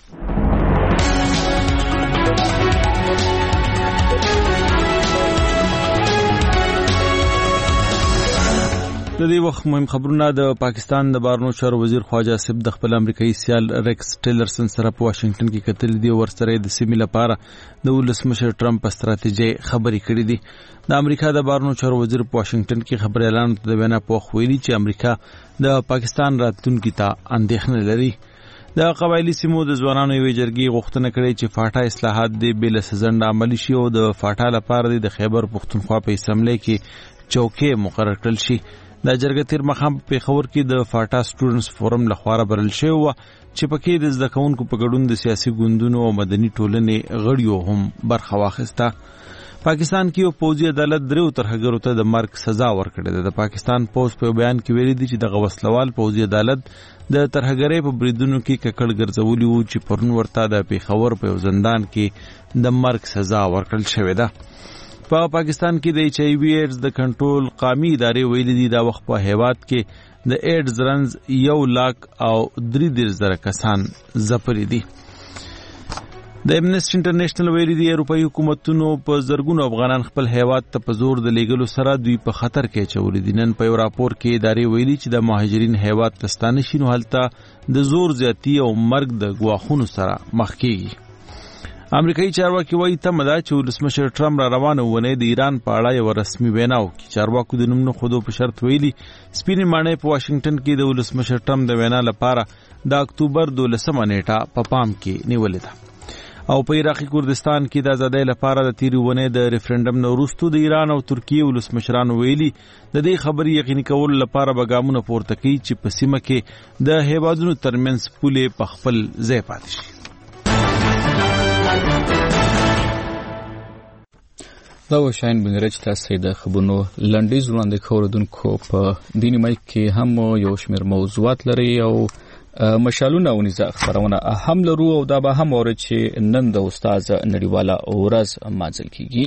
د دې وخت مهم خبرونه د پاکستان د بهرنیو چارو وزیر خواجه آصف د خپل امریکایي سیال ریکس ټیلرسن سره په واشنگټن کې کتل دي او ورسره د سیمې لپاره د ولسمشر ټرمپ په ستراتیژي خبرې کړې دي. د امریکا د بهرنیو چارو وزیر په واشنگټن کې خبر اعلان د وینا په وخت ویلي چې امریکا د پاکستان راتلونکي ته اندېښنه لري. د قبایلی سیمو د ځوانانو یوې جرګې غوښتنه کړې چې فاټا اصلاحات د بل سزند عملی شي او د فاټا لپاره د خیبر پښتونخوا په اسمبلی کې چوکۍ مقرر کړل شي. د جرګې تیر مخام په پیښور کې د فاټا سټوډنټس فورم لخوا برل شوی و چې پکې د زده کوونکو په ګډون د سیاسي ګوندونو او مدني ټولنې غړیو هم برخه واخیسته. پاکستان کې یو پوځي عدالت دریو ترهګرو ته د مرګ سزا ورکړې ده. د پاکستان پوځ په بیان کې ویلي دي چې د غوسلوال پوځي عدالت د ترهګرۍ په بریدونو کې ککړ ګرځولي وو چې پرون ورته د پیښور په زندان کې د مرګ سزا ورکړل شوې ده. په پا پاکستان کې د ایچ آی وی ایډز د کنټرول قومي ادارې ویلي دي دا وخت په هیواد کې د ایډز رنز یو لاک او درې دېرش زره کسان ځپلي دي. د امنیسټي انټرنیشنل ویلي دي اروپایي حکومتونو په زرګونو افغانان خپل هیواد ته په زور د لیږلو سره دوی په خطر کې اچولي دي. نن په یو راپور کې ادارې ویلي چې د مهاجرین هیواد ته ستانه شي نو هلته د زور زیاتی او مرګ د ګواښونو سره مخ کیږي. امریکایي چارواکي وایي تمه ده چې ولسمشر ټرمپ را روانه ونې د ایران په اړه یو رسمي وینا وکړي. چارواکو د نوم نه خودو په شرط ویلي سپینې ماڼۍ په واشنگټن کې د ولسمشر ټرمپ د وینا لپاره د اکتوبر دولسمه نیټه په پام کې نیولې ده. او په عراقي کردستان کې د ازادۍ لپاره د تیرې ونې د ریفرنډم نه وروسته د ایران او ترکیې ولسمشرانو ویلي د دې خبرې یقیني کولو لپاره به ګامونه پورته کوي چې په سیمه کې د هیوادونو ترمنځ پولې په خپل ځای پاتې شي. دا و شاهین بنیری چې تاسو د خبرونو لنډیز وړاندې کوردونکو په دیني مایک کې هم یو شمېر موضوعات لري او مشالونه او نزاع خبرونه هم لرو او دا به هم اوري چې نن د استاد نړیواله ورځ مازل کیږي.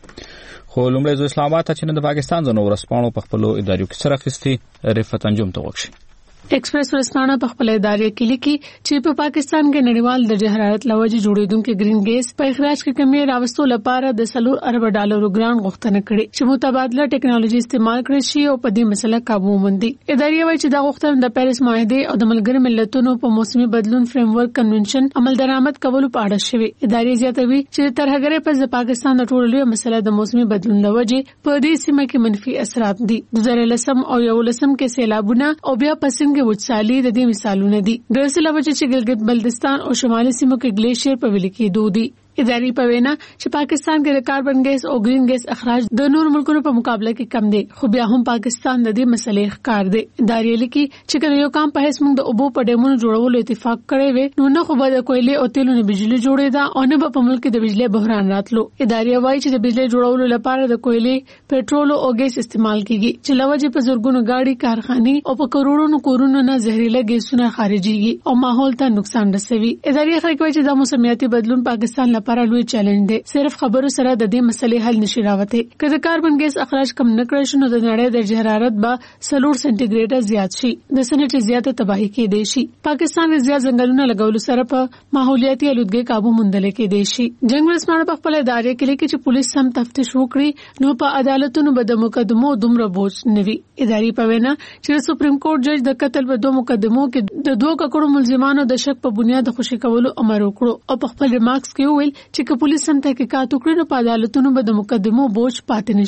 خو لومړی زو اسلام آباد ته چې د پاکستان د نو ورسپانو په خپل ادارو کې سره اخیستي رفعت انجم ته وښي.
ایکسپریس ورسپانه په خپل ادارې کې لیکي چې په پاکستان کې نړیوال درجه حرارت لوجه جوړیدونکو گرین ګیس په اخراج کې کمی راوستو لپاره د سلور ارب ډالرو ګران غوښتنه کړې چې متبادله ټیکنالوژي استعمال کړي شي او په دې مسله قابو وموندي. ادارې وایي چې دا غوښتنه د پیریس معاهده او د ملګرو ملتونو په موسمي بدلون فریم ورک کنونشن عمل درآمد کولو په اړه شوی. ادارې زیاتوي چې ترهګرۍ پر پاکستان د ټولو لوی مسله د موسمي بدلون لوجه په دې سیمه کې منفي اثرات دي. د زر لسم او یو لسم کې سیلابونه او بیا پسنګ وچالي د دې مثالونه دي. د سیلاب چې ګلګت بلتستان او شمالي سیمو کې ګلیشیر په ویل کې دودي. اداري په وینا چې پاکستان کې د کاربن ګیس او گرین ګیس اخراج د نور ملکونو په مقابله کې کم دي خو بیا هم پاکستان د دې مسلې ښکار دی. اداري لیکي چې کله یو کام په هیڅ موږ د اوبو په ډیمونو جوړولو اتفاق کړی وي نو نه خو به د کویلې او تیلو نه بجلی جوړېدا او نه به په ملک کې د بجلی بحران راتلو. اداري وایي چې د بجلی جوړولو لپاره د کویلې پېټرول او ګیس استعمال کیږي چې لوجه په زورګونو گاډي کارخانه او په کروڑونو کورونو نه زهريله ګیسونه خارجيږي او ماحول ته نقصان رسوي. اداري خلک وایي چې د موسمیاتي بدلون پاکستان لپاره لوی چیلنج دی. صرف خبرو سره د دې مسلې حل نشي راوته. کله کاربن ګیس اخراج کم نکړي شنو د نړۍ درجه حرارت به سلور سنټیګریډ زیات شي د سنټي زیاته تباہي کې دی شي. پاکستان کې زیات ځنګلونه لګول سره په ماحولیاتي آلودګي قابو موندل کې دی شي. جنگ ورسمانه په خپل ادارې کې لیکي چې پولیس سم تفتیش وکړي نو په عدالتونو به د مقدمو دومره بوج نوي. اداري په وینا چې سپریم کورټ جج د قتل په دوه مقدمو کې د دوه ککړو ملزمانو د شک په بنیاد خوشي کولو امر وکړو او په خپل ریمارکس کې ویل چې پولیس هم تحقیقات وکړي نو په عدالتونو به د مقدمو بوج پاتې نشي.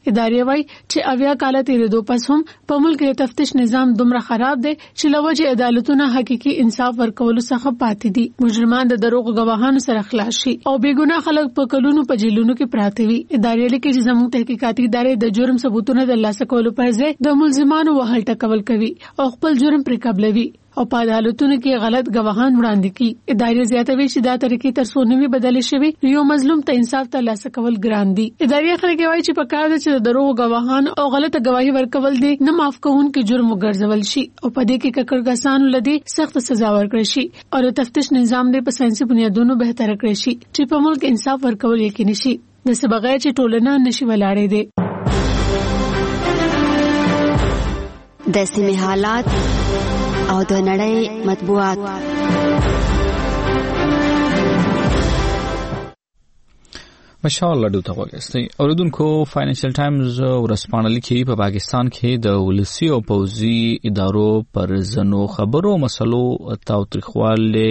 ادارې وايي چې اویا کال تیریدو پس هم په ملک کې تفتیش نظام دومره خراب دی چې لوجه عدالتونه حقيقي انصاف ورکولو څخه پاتې دي. مجرمان د دروغ گواهانو سره خلاص شي او بیګناه خلک په کلونو په جیلونو کې پراته وي. ادارې لیکي چې زموږ تحقیقاتي ادارې د جرم ثبوتونه د لاسه کولو پر ځای د ملزمانو وهل ټکول کوي او خپل جرم پرې قبلوي او په عدالتونو کې غلط گواهان وړاندې کوي. ادارې زیاتوي چې دا طریقې تر څو نوي بدلې شوي یو مظلوم ته انصاف ته لاسه کول ګران دي. ادارې خلک وايي چې په کار ده چې د دروغ گواهان او غلطه گواهی ورکول دي نه معاف کوونکي جرم وګرځول شي او په دې کې ککړګسانو لدی سخت سزا ورکړي شي او د تفتیش نظام دې په ساينسي بنیادونو بهتر کړي شي چې په ملک انصاف ورکول یقیني شي. د سبغه چې ټولنه نشي ولاړې دي.
د سیمه حالات او د نړۍ مطبوعات.
مشال لډو ته وګورئ. اوریدونکو فاینانشل ټایمز ورسپانه لیکي په پاکستان کې د ولسی او پوزي ادارو پر زنو خبرو مسلو تاوتریخواله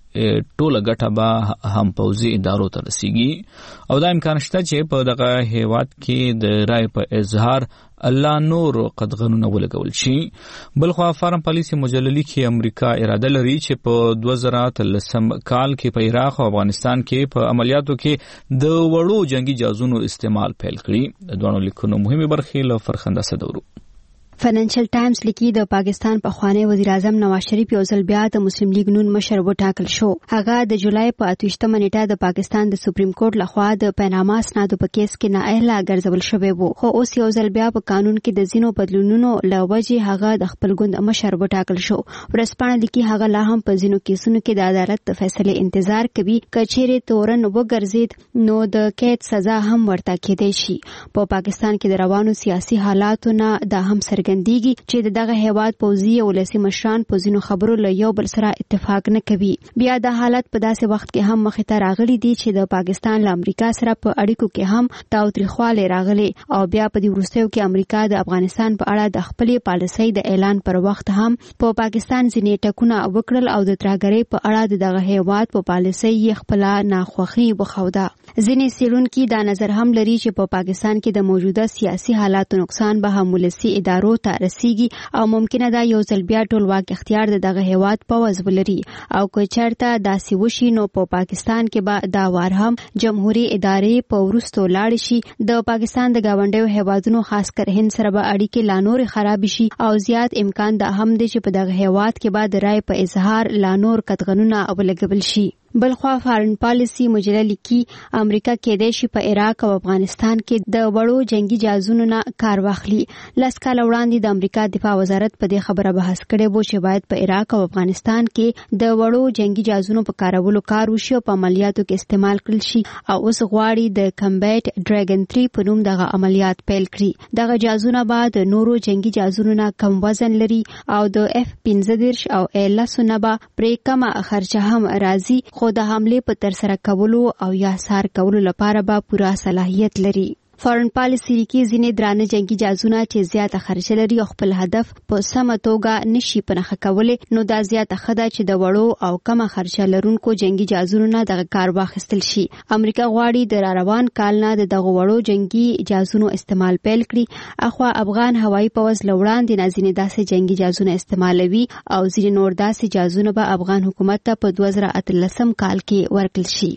ټوله ګټه به هم پوزي ادارو ته رسیږي او دا امکان شته چې په دغه هیواد کې د رای په اظهار الله نور قدغنونه ولګول شي. بلخوا فارم پالیسي مجللی کې امریکا اراده لري چې په دوه زره اتلسم کال کې په عراق او افغانستان کې په عملیاتو کې د وړو جنگي جهازونو استعمال پیل کړي. د دوه لیکونو مهمه برخې له فرخنده صدورو.
فاینانشل ټایمز لیکي د پاکستان پخوانی وزیر اعظم نواز شریف یو ځل بیا د مسلم لیگ نون مشر وټاکل شو. هغه د جولای په اتوشتمه نیټه د پاکستان د سپریم کورټ لخوا د پاناما اسنادو په کیس کې نااهله ګرځول شوی وو، خو اوس یو ځل بیا په قانون کې د زینو بدلونونو لوجه هغه د خپل ګوند مشر وټاکل شو. ورسپانه لیکي هغه لا هم په زینو کیسونو کې د عدالت د فیصله انتظار کوي. کچېره تورن وګرځید نو د قید سزا هم ورته کېدای شي. په پاکستان کې د روانو سیاسي حالاتو نه د هم سرګ ګندګي چې دغه هیواد پوزي او لسی مشران په زینو خبرو له یو بل سره اتفاق نه کوي. بیا د حالت په داسې وخت کې هم مخې ته راغلي دي چې د پاکستان له امریکا سره په اړیکو کې هم تاوتریخواله راغلي او بیا په دې وروستیو کې امریکا د افغانستان په اړه د خپلې پالیسۍ د اعلان پر وخت هم په پاکستان ځینې ټکونه وکړل او د ترهګرۍ په اړه دغه هیواد په پالیسۍ یې خپل ناخوښي وښوده. ځینې څېړونکي دا نظر هم لري چې په پاکستان کې د موجوده سیاسي حالاتو نقصان به هم ولسي ادارو ته رسیږي او ممکنه ده یو ځل بیا ټول واک اختیار د دغه هیواد په وځ ولري او که چېرته داسې وشي نو په پاکستان کې به دا وار هم جمهوریت ادارې په وروستو لاړ شي. د پاکستان د گاونډیو هیوادونو خاص کر هند سره به اړیکې لا نور خراب شي او زیات امکان ده هم دی چې په دغه هیواد کې به د رای په اظهار لا نور قدغنونه ولګول شي. بلخوا فارن پالیسي مجله لیکي امریکا کېدای شي په عراق او افغانستان کې د وړو جنگي جهازونو نه کار واخلي. لس کاله وړاندې د امریکا دفاع وزارت په دې خبره بحث کړی و چې باید په عراق او افغانستان کې د وړو جنگي جهازونو په کارولو کار وشي او په عملیاتو کې استعمال کړل شي او اوس غواړي د کمبیټ ډریګن تری په نوم دغه عملیات پیل کړي. دغه جهازونه به د نورو جنگي جهازونو نه کم وزن لري او د اف پنځه دېرش او ایلس نه به پرې کمه خرچه هم راځي، خو د حمله په تر سره کولو او یا سار کولو لپاره به پوره صلاحیت لري. فارن پالیسي کې ځینې درانه جنگي جهازونه چې زیاته خرچه لري او خپل هدف په سمه توګه نشي پنهخه کولی، نو دا زیاته خده چې د وړو او کمه خرچه لرونکو جنگي جهازونو نه دغه کار واخیستل شي. امریکا غواړي د روان کال نه د دغه وړو جنگي جهازونو استعمال پیل کړي. اخوا افغان هوایي پوځ لوړاندې نازینې داسې جنگي جهازونه استعمالوي او ځینې نور داسې جهازونه به افغان حکومت ته په دوه زره اتلسم کال کې ورکړل شي.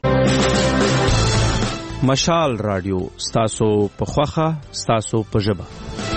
مشال رادیو ستاسو په خوخه ستاسو په ژبه.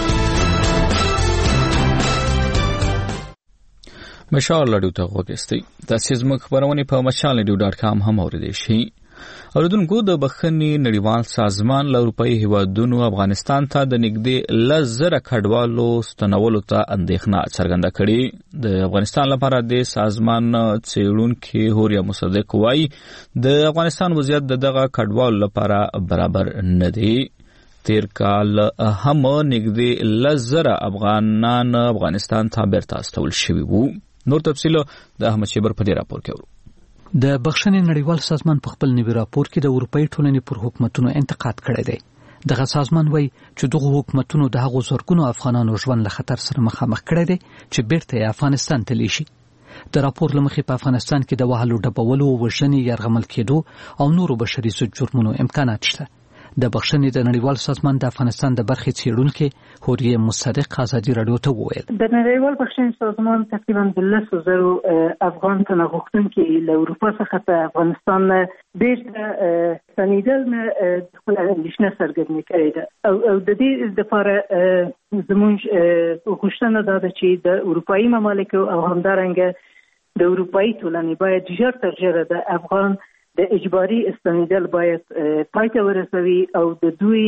مشال رادیو ته وګورئ. تاسو زموږ خبرونه په مشال رادیو ډاټ کام هم اوریدئ شئ. اوریدونکو د بخښنې نړیوال سازمان له اروپאי هیوادونو افغانستان ته د نږدې لس زره کډوالو ستنولو ته اندېښنه څرګنده کړې. د افغانستان لپاره د سازمان څېړونکي هوریا مصدق وایي د افغانستان وضعیت د دغه کډوالو لپاره برابر نه دی. تیر کال هم نږدې لس زره افغانان افغانستان ته بیرته استول شوي وو. نور تفصیل د احمد شیبر په دې راپور کې ورو.
د بخښنې نړیوال سازمان په خپل نوي راپور کې د اروپאי ټولنې پر حکومتونو انتقاد کړی دی. دغه سازمان وایي چې دغه حکومتونو د هغو زرګونو افغانانو ژوند له خطر سره مخامخ کړی دی چې بیرته یې افغانستان ته لیشي. د راپور له مخې په افغانستان کې د وهلو ډبولو، وژنې، یرغمل کېدو او نورو بشري ضد جرمونو امکانات شته. د بخښنې د نړیوال سازمان د افغانستان د برخې څېړونکي حوریه مصدق ازادي راډیو ته وویل
د نړیوال بخښنې سازمان تقریبا د لسو زرو افغان تنه غوښتونکي له اروپا څخه په افغانستان نه بیرته ستنېدل نه خپله اندېښنه څرګنده کړې ده او د دې دپاره زموږ غوښتنه دا ده چې د اروپایي ممالکو او همدارنګه د اروپایي ټولنې باید ژر تر ژره د افغان د اجباري استنیدل باید پای ته ورسوي او د دوی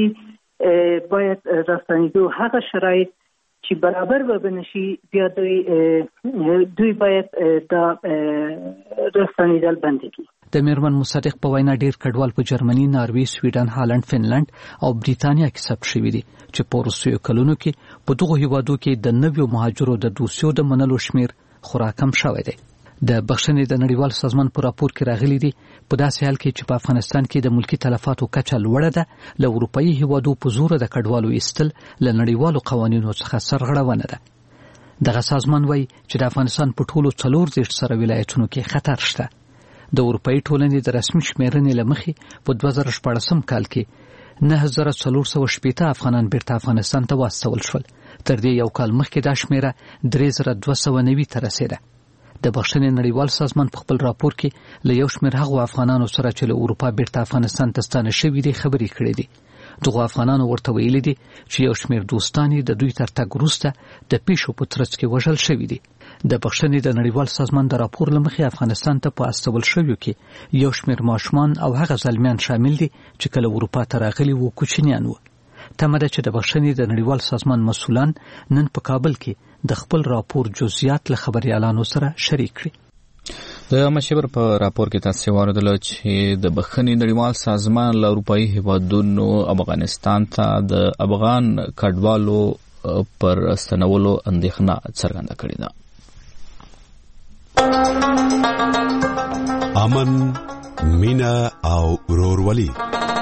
باید راستنیدو هغه شرایط چې برابر به بنشي بیا دوی دوی باید دا راستنیدل بند کړي.
د میرمن مصدق په وینا ډیر کډوال په جرمني، ناروې، سویډن، هالند، فنلند او بریتانیا کې ثبت شوي دي چې په وروستیو کلونو کې په دغو هیوادو کې د نویو مهاجرو د دوسیو د منلو شمیر خورا کم شوی دی. د بخښنې د نړیوال سازمان په راپور کې راغلي دي په داسې حال کې چې په افغانستان کې د ملکی تلفاتو کچه لوړه ده، له اروپایي هیوادو په زور د کډوالو ایستل له نړیوالو قوانینو څخه سرغړونه ده. دغه سازمان وایي چې د افغانستان په ټولو څلور دېرش سره ولایتونو کې خطر شته. د اروپایي ټولنې د رسمي شمیرنې له مخې په دوه زره شپاړسم کال کې نه زره څلور سوه شپېته افغانان بیرته افغانستان ته واستول شول. تر دې یو کال مخکې دا شمیره درې زره دوه سوه نوي ته رسېده. د بخښنې نړیوال سازمان په خپل راپور کې له یو شمېر هغو افغانانو سره چې له اروپا بیرته افغانستان ته ستانه شوي دي خبرې کړې دي. دغو افغانانو ورته ویلي دي چې یو شمېر دوستان یې د دوی تر تګ وروسته د پیښو په ترڅ کې وژل شوي دي. د بخښنې د نړیوال سازمان د راپور له مخې افغانستان ته په استول شویو کې یو شمېر ماشومان او هغه زلمیان شامل دي چې کله اروپا ته راغلي وو کوچنیان وو. تمه ده چې د بخښنې د نړیوال سازمان مسؤلان نن په کابل کې د خپل راپور جزئیات له خبريالانو سره شریک کړي.
د مشبر په راپور کې تاسو واردل چې د بخښنې نړیوال سازمان له اروپایي هیوادونو افغانستان ته د افغان کډوالو پر ستنولو اندېښنه څرګنده کړې ده.
امن، مینا او ورورولي،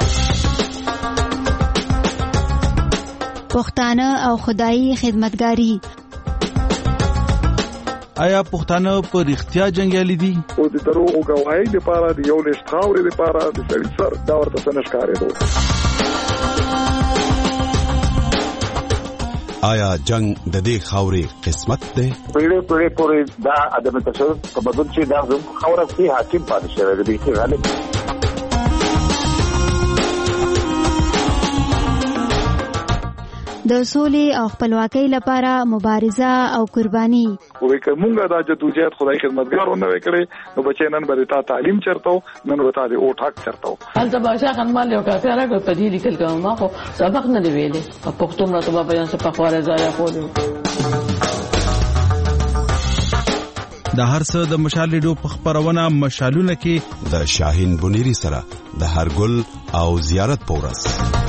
پښتانه او خدایي خدمتګاری.
آیا پښتانه په رښتیا جنگیالي دي؟
او د دروغو گواهی لپاره د یو لښت خاورې لپاره د سړي سر دا ورته څه نه ښکارېدو.
آیا جنگ د دې خاورې قسمت دی؟
پیړۍ پیړۍ پورې دا عدم تشدد په بدل چې دا زموږ خاوره کې حاکم پاتې شوی دی چې غالب
د سولې او خپلواکۍ لپاره مبارزه او قرباني.
وې کومه دا جدوجہد خدای خدمتګارونه وکړي نو بچي نن به تا تعلیم چرته نن وتا دې او ټاک چرته.
هلته باشا خنمال یو کافي راغی په دې لیکل کوم ما خو سبق نه دی ویلې په پښتو مرته په بیان څخه په خواره ځای خوري.
د هر څه د مشال ریډیو په خبرونه مشالونه کې
د شاهین بنيري سره د هرګل او زیارت پورس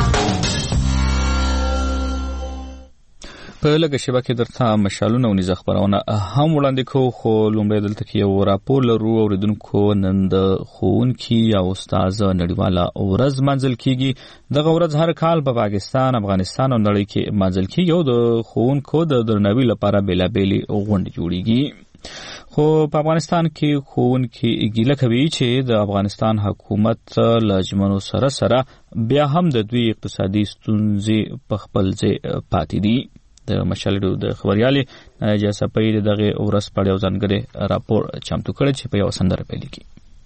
په لږه شیبه کې درته مشالونه او نيزه خبرونه هم وړاندې کوو، خو لومړی دلته کې یو راپور لرو. اوریدونکو نن د ښوونکي او استاد نړیواله ورځ منځل کیږي. دغه ورځ هر کال په پا پاکستان، افغانستان او نړۍ کې منځل کیږي او د ښوونکو د درناوي لپاره بیلابېلې غونډې جوړیږي. خو په افغانستان کې ښوونکي ګیله کوي چې د افغانستان حکومت له ژمنو سره سره بیا هم د دوی اقتصادي ستونزې په خپل ځای پاتې دي. د مشالډو د خبريالي ناجا سپۍ دغه ورس په یو ځانګړي راپور چمتو کړی چې په یو سندره پیل کی.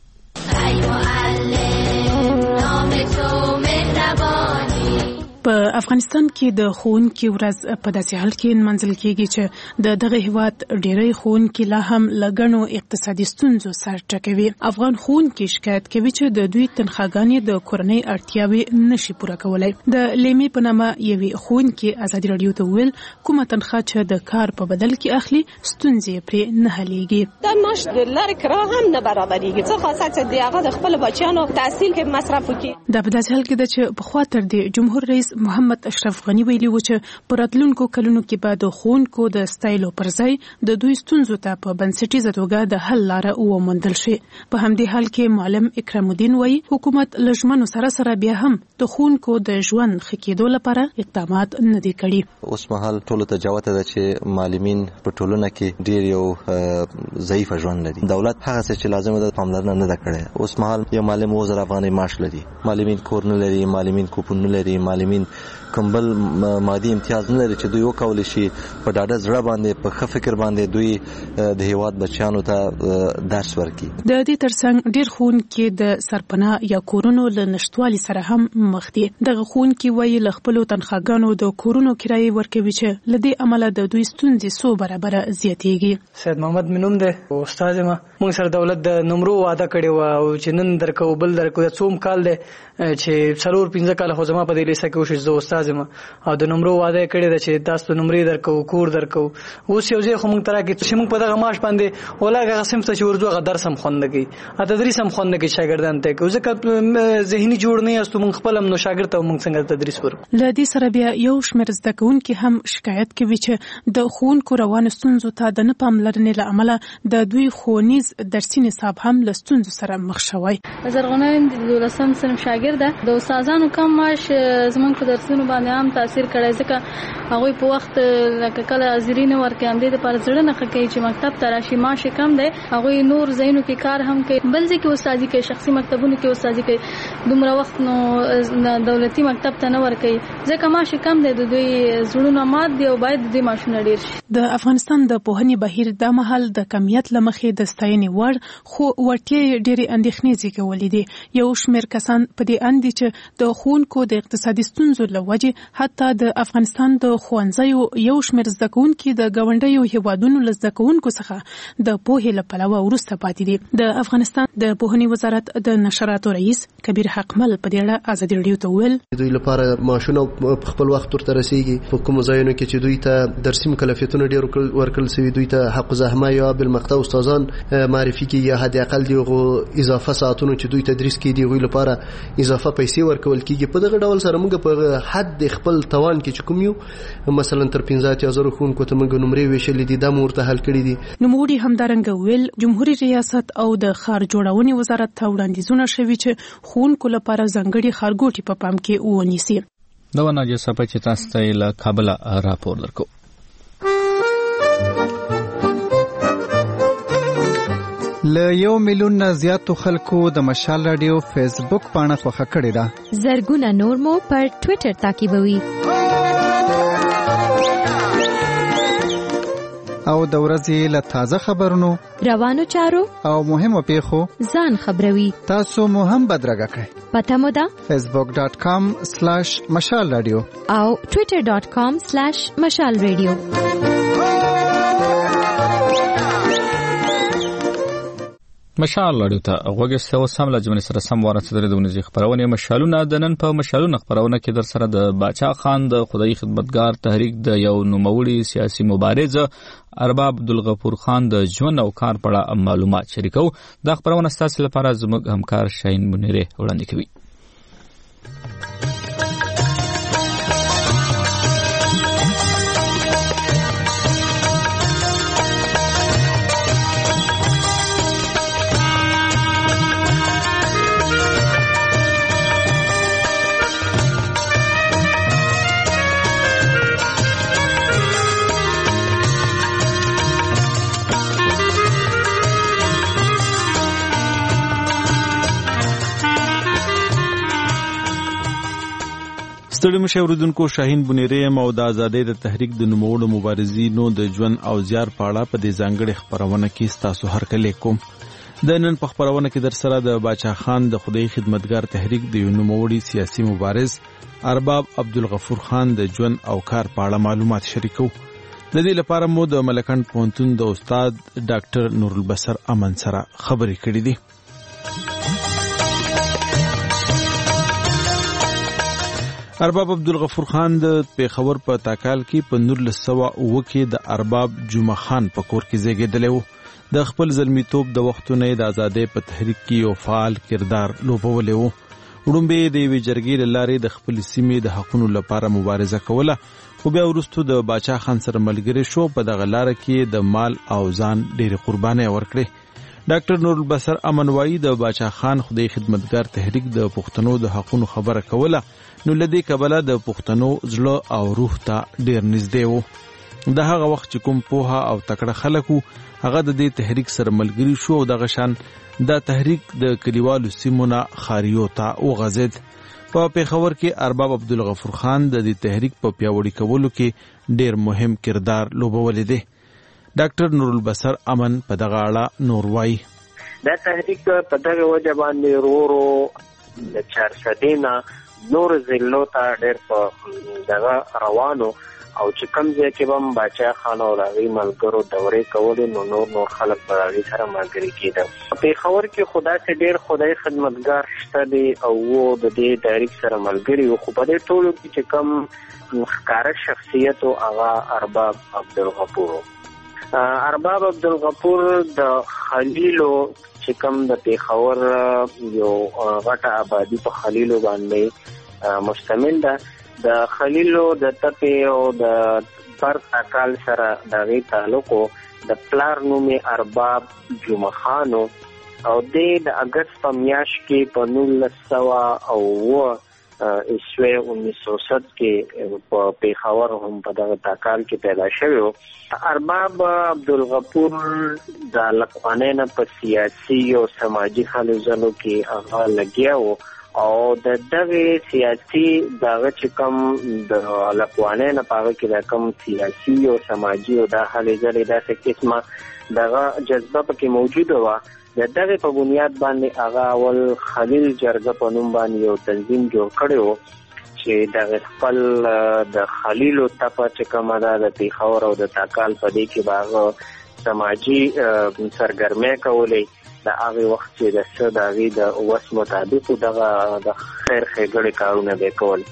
په افغانستان کې د ښوونکي ورځ په داسې حال کې منځل کېږي چې د دغه هیواد ډېری ښوونکي لا هم له ګڼو اقتصادي ستونزو سر ټکوي. افغان ښوونکي شکایت کوي چې د دوی تنخواګانې د کورنۍ اړتیاوې نشي پوره کولی. د لیمې په نامه یوې ښوونکي ازادي راډیو ته وویل کومه تنخوا چې د کار په بدل کې اخلي ستونزې پرې نه حلېږي.
د معاش د لارې کرا هم نه برابرېږي، څه خاصه چې د هغه د خپل بچیانو تحصیل کې مصرف وکړي.
دا په داسې حال کې ده چې پخوا تر دې جمهور رئیس محمد اشرف غنی ویلي و چې په راتلونکو کلونو کې به د ښوونکو د ستایلو پر ځای د دوی ستونزو ته په بنسټیزه توګه د حل لاره وموندل شي. په همدې حال کې معلم اکرام الدین وایي حکومت له ژمنو سره سره بیا هم د ښوونکو د ژوند ښه کېدو لپاره اقدامات نه دي کړي.
اوس مهال ټولو ته جوته ده چې معلمین په ټولنه کې ډیر یو ضعیف ژوند لري. دولت هغه څه چې لازم ده پاملرنه نه ده کړې. اوس مهال یو معلم اوه زره افغانۍ معاش لري. معلمین کور نه لري، معلمین کوپن نه لري، معلمین کمبل مادي امتیاز نه لري چې دوی وکولای شي په ډاډه زړه باندې په ښه فکر باندې دوی د هیواد بچیانو ته درس ورکړي. د دې ترڅنګ ډیر ښوونکي د سرپناه یا کورونو له نشټوالي سره هم مخ دي. دغه ښوونکي وایي له خپلو تنخواګانو د کورونو کرایه ورکوي چې له دې امله د دوی ستونزې څو برابره زیاتېږي.
سید محمد منوم دی، استاد ما موږ سره دولت د نمرو وعده کړی و او چې نن درکو بل درکو د څوم کال دی چې څلور پنځه کال خو زما په دې لیسه کې وشي زه استاد ما او د نمرو وعده کړی ده چې تاسو ته نمرې درکو کور درکو. اوس یو ځای خو موږ ترا کې چې موږ په دغه معاش باندې ولاګه قسم ته چې ورځو غ درس هم خوند کوي ا تدریس هم خوند کوي شاګردان ته کوي ځکه ذهني جوړ نه یاست موږ خپل هم نو شاګرد ته موږ څنګه تدریس ورکو. ل دې سره بیا یو شمېر زده کوونکي هم شکایت کوي چې د ښوونکو روان ستونزو ته د نه پاملرنې له امله د دوی ښوونیز درسي نصاب هم له ستونزو سره مخ شوی.
زرغونه د دولسم صنف شاګرده د استادانو کم معاش زمونږ په درسونو باندې هم تاثیر کړی ځکه هغوی په وخت لکه کله حاضري نه ورکوي همدې دپاره زړه نه ښه کوي چې مکتب ته راشي. معاش یې کم دی، هغوی نور ځایونو کې کار هم کوي، بل ځای کې استادي کوي، شخصي مکتبونو کې استادي کوي، دومره وخت نو دولتي مکتب ته نه ورکوي ځکه معاش یې کم دی. د دوی زړونه مات دي او باید د دوی معاشونه ډېر شي. د افغانستان د پوهنې بهیر دا مهال د کمیت له مخې د ستاینې وړ خو وړتیاوې ډېرې اندېښنې زېږولې دي. یو شمېر کسان په دې اند دي چې د ښوونکو د اقتصادي ستونزو له وجې حتی د افغانستان د ښوونځیو یو شمېر زده کوونکي د ګاونډیو هیوادونو له زده کوونکو څخه د پوهې له پلوه وروسته پاتې دي. د افغانستان د پوهنې وزارت د نشراتو رئیس کبیر حقمل په دې اړه ازادي راډیو ته وویل
دوی لپاره معاشونه په خپل وخت ورته رسیږي. په کومو ځایونو کې چې دوی ته درسي مکلفیتونه ډېر ورکړل شوي، دوی ته حق زحمه یا بالمقطع استادان معرفي کیږي یا حد اقل دیغه اضافه ساعتونو چې دوی تدریس کوي دیغه لپاره اضافه پیسې ورکول کیږي. په دغه ډول سره موږ په حد خپل توان کې چې کوم یو مثلا تر پنځه اتیا زره ښوونکو ته موږ نمرې ویشلې دي دا مورته حل کړي دي. نوموړي همدارنګه ویل جمهوریت ریاست او د ښار جوړونې وزارت ته وړاندیزونه شوي چې ښوونکو لپاره ځانګړي ښارګوټي په پام کې ونیسي.
دا ونه جسپه چې تاسو ته له کابل راپور درکو.
له یو میلیون نه زیاتو خلکو د مشال رادیو فیسبوک پاڼه خوښه کړې ده.
زرګونه نور مو پر ټوئیټر تعقیبوي
او د ورځې له تازه خبرونو،
روانو چارو
او مهمو پیښو
ځان خبروي.
تاسو مو هم بدرګه کړئ.
پته مو ده
فیسبوک ډاٹ کام سلیش مشال رادیو
او ټوئیټر ډاٹ کام سلیش مشال رادیو.
مشال لړیو ته غوږی او سم لجمن سره سم وارث درې د ونځي خبرونه مشالونه د نن په مشالونه خبرونه کې در سره د باچا خان د خدای خدمتگار تحریک د یو نوموړي سیاسي مبارز ارباب عبدالغفور خان د ژوند او کار په اړه معلومات شریکو. د خبرونه ستاسو لپاره زموږ همکار شاهین منیره وړاندې کوي.
ستړي مشه اوریدونکو، شاهین بنيري او د ازادۍ د تحریک د نوموړو مبارزینو د ژوند او زیار په اړه په دې ځانګړي خبرونه کې تاسو هرکلی کوم. د نن په خبرونه کې در سره د باچا خان د خدای خدمتگار تحریک د نوموړي سیاسي مبارز ارباب عبدالغفور خان د ژوند او کار په اړه معلومات شریکو. د دې لپاره مو د ملکند پوهنتون د استاد ډاکټر نور البصر امن سره خبرې کړې دي. ارباب عبدالغفور خان د پیښور په تاکال کې په نولس سوه اووه کې د ارباب جمعه خان په کور کې زیږېدلی و. د خپل زلمیتوب د وختونه د ازادۍ په تحریک کې یو فعال کردار لوبولی و. وړومبه د یوې جرګې له لارې د خپل سیمې د حقونو لپاره مبارزه کوله، خو بیا وروسته د باچا خان سره ملګری شو. په دغه لاره کې د مال او ځان ډېرې قربانۍ ورکړې. ډاکټر نور البصر امن وایي د باچا خان خدای خدمتګار تحریک د پښتنو د حقونو خبره کوله، نو له دې کبله د پښتنو زړه او روح ته ډېر نږدې و. د هغه وخت چې کوم پوهه او تکړه خلک وو هغه د دې تحریک سره ملګری شو او دغه شان دا تحریک د کلیوالو سیمو نه ښاریو ته وغځېد. په پېښور کې ارباب عبدالغفور خان د دې تحریک په پیاوړي کولو کې ډېر مهم کردار لوبولی دی. ډاکټر نور البصر امن په دغه اړه نور وایي.
دا تحریک په دغه وجه باندې ورو ورو د چارسدې نه نور ضلعو ته ډېر په دغه روانو او چې کوم ځای کې به هم باچا خان او د هغې ملګرو دورې کولې نو نور نور خلک به د هغې سره ملګري کېدل. په پېښور کې خو داسې ډېر خدای خدمتګار شته دی او و د دې تحریک سره ملګري وو، خو په دې ټولو کې چې کوم ښکاره شخصیت و هغه ارباب عبدالغفور و. ارباب عبدالغفور د خلیلو چې کوم د پېښور یو غټه آبادي په خلیلو باندې مشتمل ده. د خلیلو د تپې او د پر تاکال سره د هغې تعلق د پلار نوم یې ارباب جمعه خان او دی د اګست په میاشت کې په نولس سوه او اووه عیسوي انیس سو ست کې په پېښور هم په دغه تاکال کې پیدا شوی و. ارباب عبدالغفور د لقوانۍ نه په سیاسي او سماجي هلو ځلو کې هغه لګیا و او د دغه سیاسي دغه چې کوم د لقوانۍ نه په هغه کې د کوم سیاسي او سماجي او د هلې ځلې داسې قسمه دغه جذبه پکې موجوده وه. د دغې په بنیاد باندې هغه اول خلیل جرګه په نوم باندې یو تنظیم جوړ کړی و چې دغه خپل د خلیلو تپه چې کومه ده د پېښور او د تاکال په دې کې به هغه سماجي سرګرمۍ کولې. د هغې وخت چې د څه د هغې د وس مطابق دغه د خیر ښېګړې کارونه به یې کول.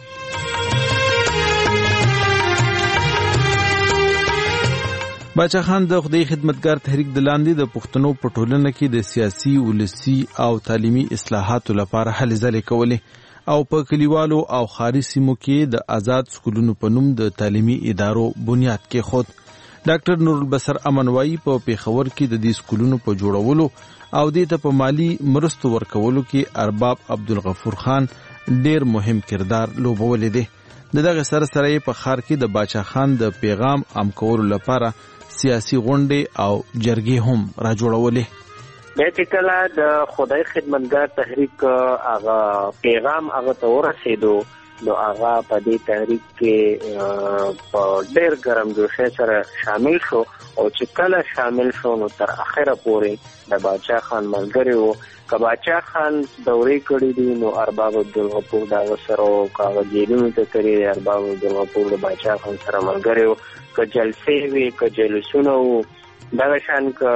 باچا خان د خدای خدمتګار تحریک د لاندې د پښتنو په ټولنه کې د سیاسي، ولسي او تعلیمي اصلاحاتو لپاره هلې ځلې کولې او په کلیوالو او ښاري سیمو کې د آزاد سکولونو په نوم د تعلیمي ادارو بنیاد کېښود. ډاکټر نور البصر امن وایي په پېښور کې د دې سکولونو په جوړولو او دې ته په مالی مرستو ورکولو کې ارباب عبدالغفور خان ډېر مهم کردار لوبولی دی. د دغه سره سره یې په ښار کې د باچا خان د پیغام عام کولو لپاره سیاسي غونډې او جرګې هم را جوړولې.
بیا چې کله د خدای خدمتګار تحریک هغه پیغام هغه ته ورسېدو نو هغه په دې تحریک کې په ډېر ګرمجوشۍ سره شامل شو او چې کله شامل شو نو تر اخره پورې د باچا خان ملګری و. که باچا خان دورې کړي دي نو ارباب عبدالغفور د هغه سره و، که هغه جیلونو ته کړي دي ارباب عبدالغفور د باچا خان سره ملګری و، که جلسې وي که جلسونه وو دغه شان که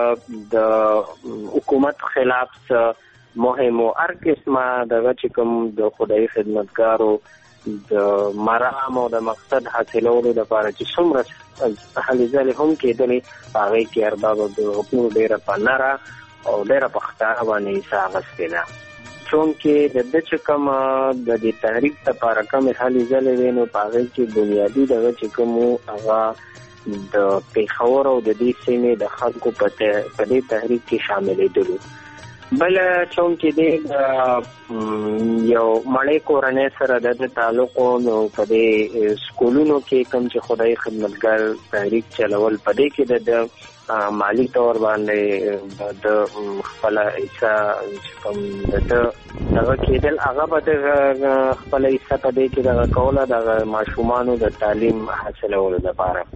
د حکومت خلاف څه مهم و هر قسمه دغه چې کوم د خدای خدمتګارو د مرام او د مقصد حاصلولو لپاره چې څومره هلې ځلې هم کېدلې په هغې کې ارباب عبدالغفور ډېره په نره او ډېره په ښکاره باندې حصه اخیستې ده. چونکې د ده چې کومه د دې تحریک لپاره کومې هلې ځلې وې نو په هغې کې بنیادي دغه چې کوم و هغه د پېښور او د دې سیمې د خلکو په دې تحریک کې شاملېدلو. بل چونکې دی د یو مړی کورنۍ سره د تعلق نو په دې سکولونو کې کوم چې خدای خدمتګار تحریک چلول په دې کې د مالی طور باندې د خپله حصه چې کوم د ده دغه کېدل هغه به د خپله حصه په دې کې دغه کوله دغه ماشومانو د تعلیم حاصلولو لپاره.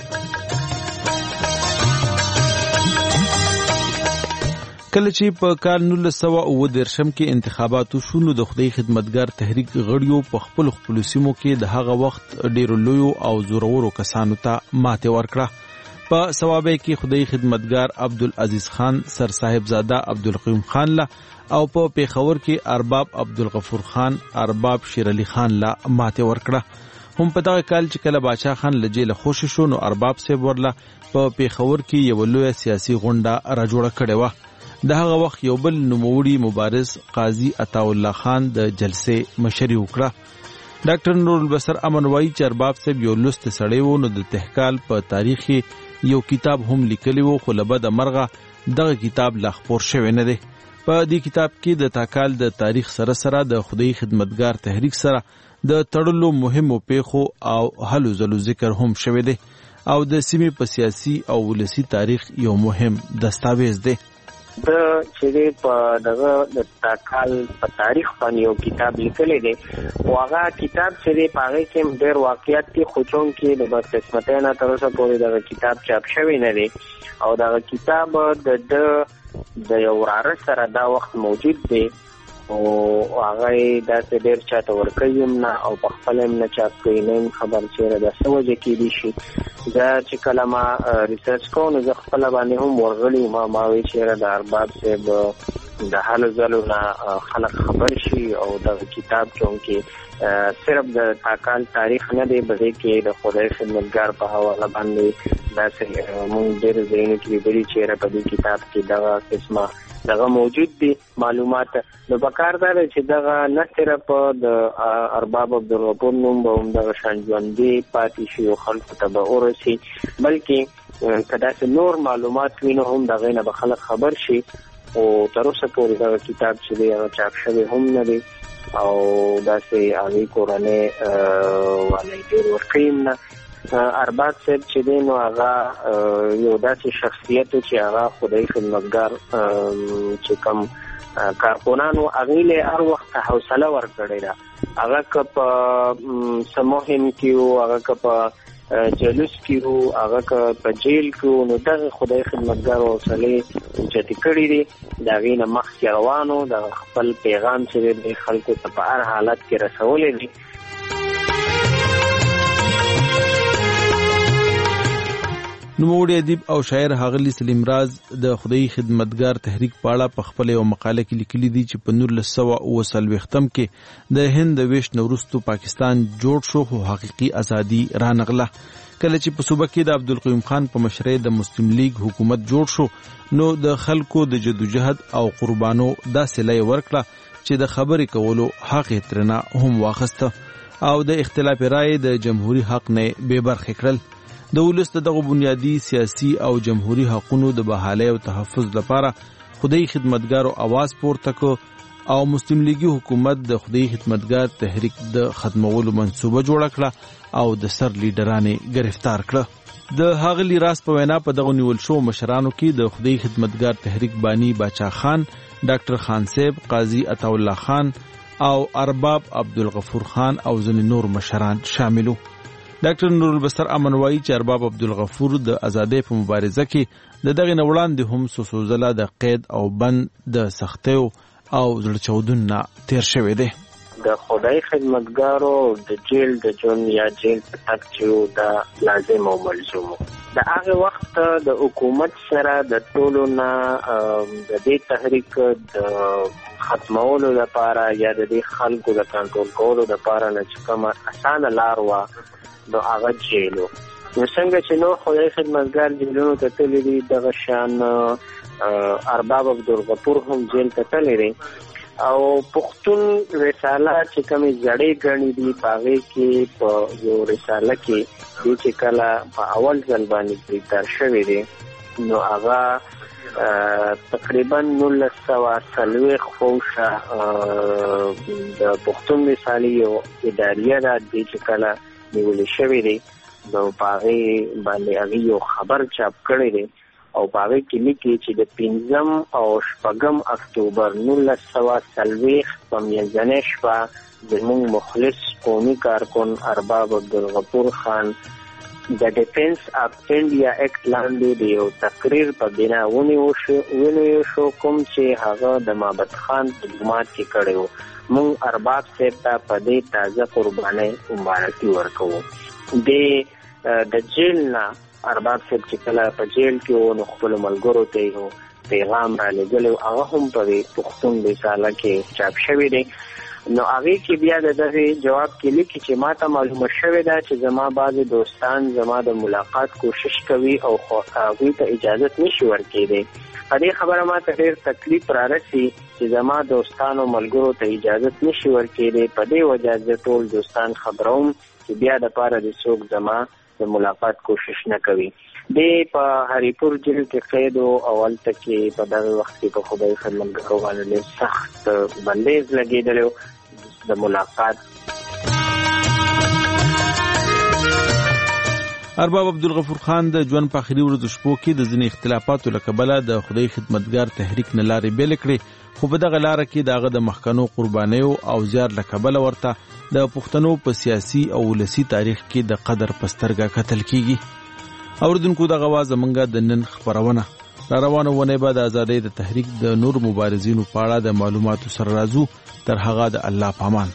کله چې په کال نولس سوه اووه دېرشم کې انتخابات وشو نو د خدای خدمتګار تحریک غړیو په خپلو خپلو سیمو کې د هغه وخت ډېرو لویو او زورورو کسانو ته ماتې ورکړه. په ثوابه کې خدای خدمتګار عبدالعزیز خان سر صاحبزاده عبدالقیوم خان له او په پېښور کې ارباب عبدالغفور خان ارباب شیر علي خان له ماتې ورکړه. هم په دغه کال چې کله باچا خان له جیله خوشي شو نو ارباب صاحب ورله په پېښور کې یوه لویه سیاسي غونډه را جوړه کړې وه. د هغه وخت یو بل نوموړي مبارز قاضي عطاالله خان د جلسې مشري وکړه. ډاکټر نور البصر امن وایي چې ارباب صاحب یو لوست سړی و نو د تحقیق په تاریخ یو کتاب هم لیکلی و، خو له بده مرغه دغه کتاب لا خپور شوی نه دی. په دې کتاب کې د تاکال د تاریخ سره سره د خدای خدمتګار تحریک سره د تړلو مهمو پیښو او هلو ځلو ذکر هم شوی دی او د سیمې په سیاسي او ولسی تاریخ یو مهم دستاویز دی.
د چې په دغه د تاکال په تاریخ باندې یو کتاب لیکلی دی او هغه کتاب چې په هغه کې ډېر واقعیت کې خوچون کې د بدقسمتۍ نه تر اوسه پورې دغه کتاب چاپ شوی نه دی او دغه کتاب د د یو وراره سره دا وخت موجود دی او هغه داسې ډېر چاته ورکوي هم نه او په خپل هم نه چاپ کوي، نه خبر چېرې دا څه وجه کېدی شي. دا چې کله ما ریسرچ کوم نو زه خپله باندې هم ورغلی ما ما وایي چېرې د ارباب صاحب د هلو ځلو نه خلک خبر شي او دغه کتاب چونکې صرف د تاکال تاریخ نه دی بلکې کې د خدای خدمتګار په حواله باندې داسې مونږ ډېر ځایونو کې لیدلي چېرې په دې کتاب کې دغه قسمه دغه موجود دي معلومات. نو پکار دا دی چې دغه نه صرف د ارباب عبدالغفور نوم به هم دغه شان ژوندي پاتې شي او خلکو ته به ورسي، بلکې که داسې نور معلومات وي نو هم د هغې نه به خلک خبر شي. او تر اوسه پورې دغه کتاب چې دی هغه چاپ شوی هم نه دی او داسې هغې کورنۍ والی ډېر ورکوي هم نه. ارباب صاحب چې دی نو هغه یو داسې شخصیت چې هغه خدای خدمتګار چې کوم کارکنانو هغې له هر وخت حوصله ورکړې ده، هغه که په څه مهم کې وو، هغه که په جلوس کې وو، هغه که په جیل کې وو، نو دغه خدای خدمتګار حوصلې اوچتې کړي دي، د هغې نه مخکې روان وو، د خپل پیغام چې دی خلکو ته په هر حالت کې رسولی دی.
نوموړي ادیب او شاعر ښاغلي سلیم راز د خدای خدمتګار تحریک په اړه په خپله یوه مقاله کې لیکلي دي چې په نولس سوه اوه څلوېښتم کې د هند د ویشت نه وروستو پاکستان جوړ شو خو حقیقي ازادي رانغله. کله چې په صوبه کې د عبدالقیوم خان په مشرۍ د مسلم لیگ حکومت جوړ شو نو د خلکو د جدوجهد او قربانو دا صله ورکړه چې د خبرې کولو حق یې ترېنه هم واخیسته او د اختلاف رایې د جمهوري حق نه بې برخې کړل. د ولس دغه بنیادی سیاسي او جمهوری حقوقو د بحالۍ او تحفظ لپاره خدای خدمتګارو आवाज پورته کو او مسلم لیگي حکومت د خدای خدمتګار تحریک د ختمولو منصوبه جوړ کړه او د سر لیډرانې گرفتار کړه. د ښاغلي راز په وینا په دغه نیول شو مشرانو کې د خدای خدمتګار تحریک بانی باچا خان، ډاکټر خان صاحب، قاضي عطاالله خان او ارباب عبدالغفور خان او ځینې نور مشران شاملو. ډاکټر نور البصر امن وایي چې ارباب عبدالغفور د ازادۍ په مبارزه کې د دغې نه وړاندې هم څو څو ځله د قید او بند د سختیو او زړه چاودون نه تیر شوی دی.
د خدای خدمتګارو د جیل د ژوند یا جیل په تګ چې دا لازم او ملزوم د هغه وخت د حکومت سره د ټولو نه د دې تحریک د ختمولو لپاره یا د دې خلکو د کنټرول کولو لپاره نه چې کومه اسانه لار وه نو هغه جیلو. نو څنګه چې نور خدای خدمتګار جیلونو ته تللی دي دغه شان ارباب عبدالغفور هم جیل ته تللی دی او پښتون رساله چې کومې زړې ګڼې دي په هغې کې په یو رساله کې دې چې کله په اول ځل باندې پرېږدار شوی دی نو هغه تقریبا نولس سوه څلوېښت فوشه د پښتون رسالې یو اداریه ده دې چې کله نیولې شوی دی نو په هغې باندې هغې یو خبر چاپ کړی دی او په هغې کې لیکي چې د پنځم او شپږم اکتوبر نولس سوه څلوېښت په منځنۍ شپه زموږ مخلص قومي کارکن ارباب عبدالغفور خان د ډیفنس اف انډیا اکټ لاندې د یو تقریر په بنا ونیول شو کوم چې هغه د مابد خان په جومات کې کړی و. موږ ارباب صاحب ته په دې تازه قربانۍ مبارکي ورکوو. د جیل نه ارباب صاحب چې کله په جیل کې و نو خپلو ملګرو ته یې پیغام را لېږلی و، هغه هم په پښتون رساله کې چاپ شوی دی نو هغه کې بیا د دغه جواب کې لیکي چې ماته معلومه شوې ده چې زما بعض دوستان زما د ملاقات کوشش کوي او هغه ته اجازه نشي ورکېدی. په دې خبره ما ته ډېر تکلیف را رسي چې زما دوستان او ملګرو ته اجازه نشي ورکېدی. په دې وجه زه ټول دوستان خبروم چې بیا د پاره د څوک زما د ملاقات کوشش نه کوي. د په هریپور جیل کې قید او هلته کې په دغه وخت کې په خدای خدمتګارانو له سخت بندیز لګېدلی د ملاقات.
ارباب عبدالغفور خان د ژوند په اخري ورځو شپو کې د ځینې اختلافاتو له کبله د خدای خدمتګار تحریک نه لارې بېلې کړې، خو په دغه لاره کې د هغه د مخکنو قربانیو او زیار له کبله ورته د پښتنو په سیاسي او ولسي تاریخ کې د قدر په سترګه کتل کیږي. اوریدونکو دغه وه زمونږ د نن خپرونه. را روانه ونې به د ازادۍ د تحریک د نور مبارزینو په اړه د معلوماتو سره راځو. تر هغه د الله پامان.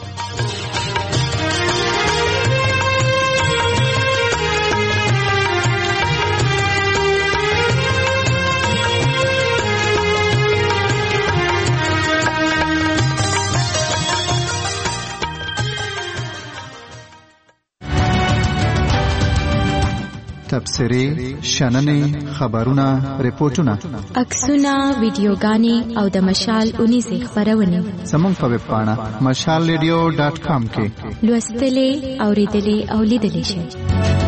تبصرې، شننې، خبرونه، ریپورتونه،
عکسونه، ویډیوګانې او د مشال اونیزې خپرونې
زموږ په ویب پاڼه مشال ریډیو ډاټ کام کې
لوستلې، اوریدلې او لیدلې شئ.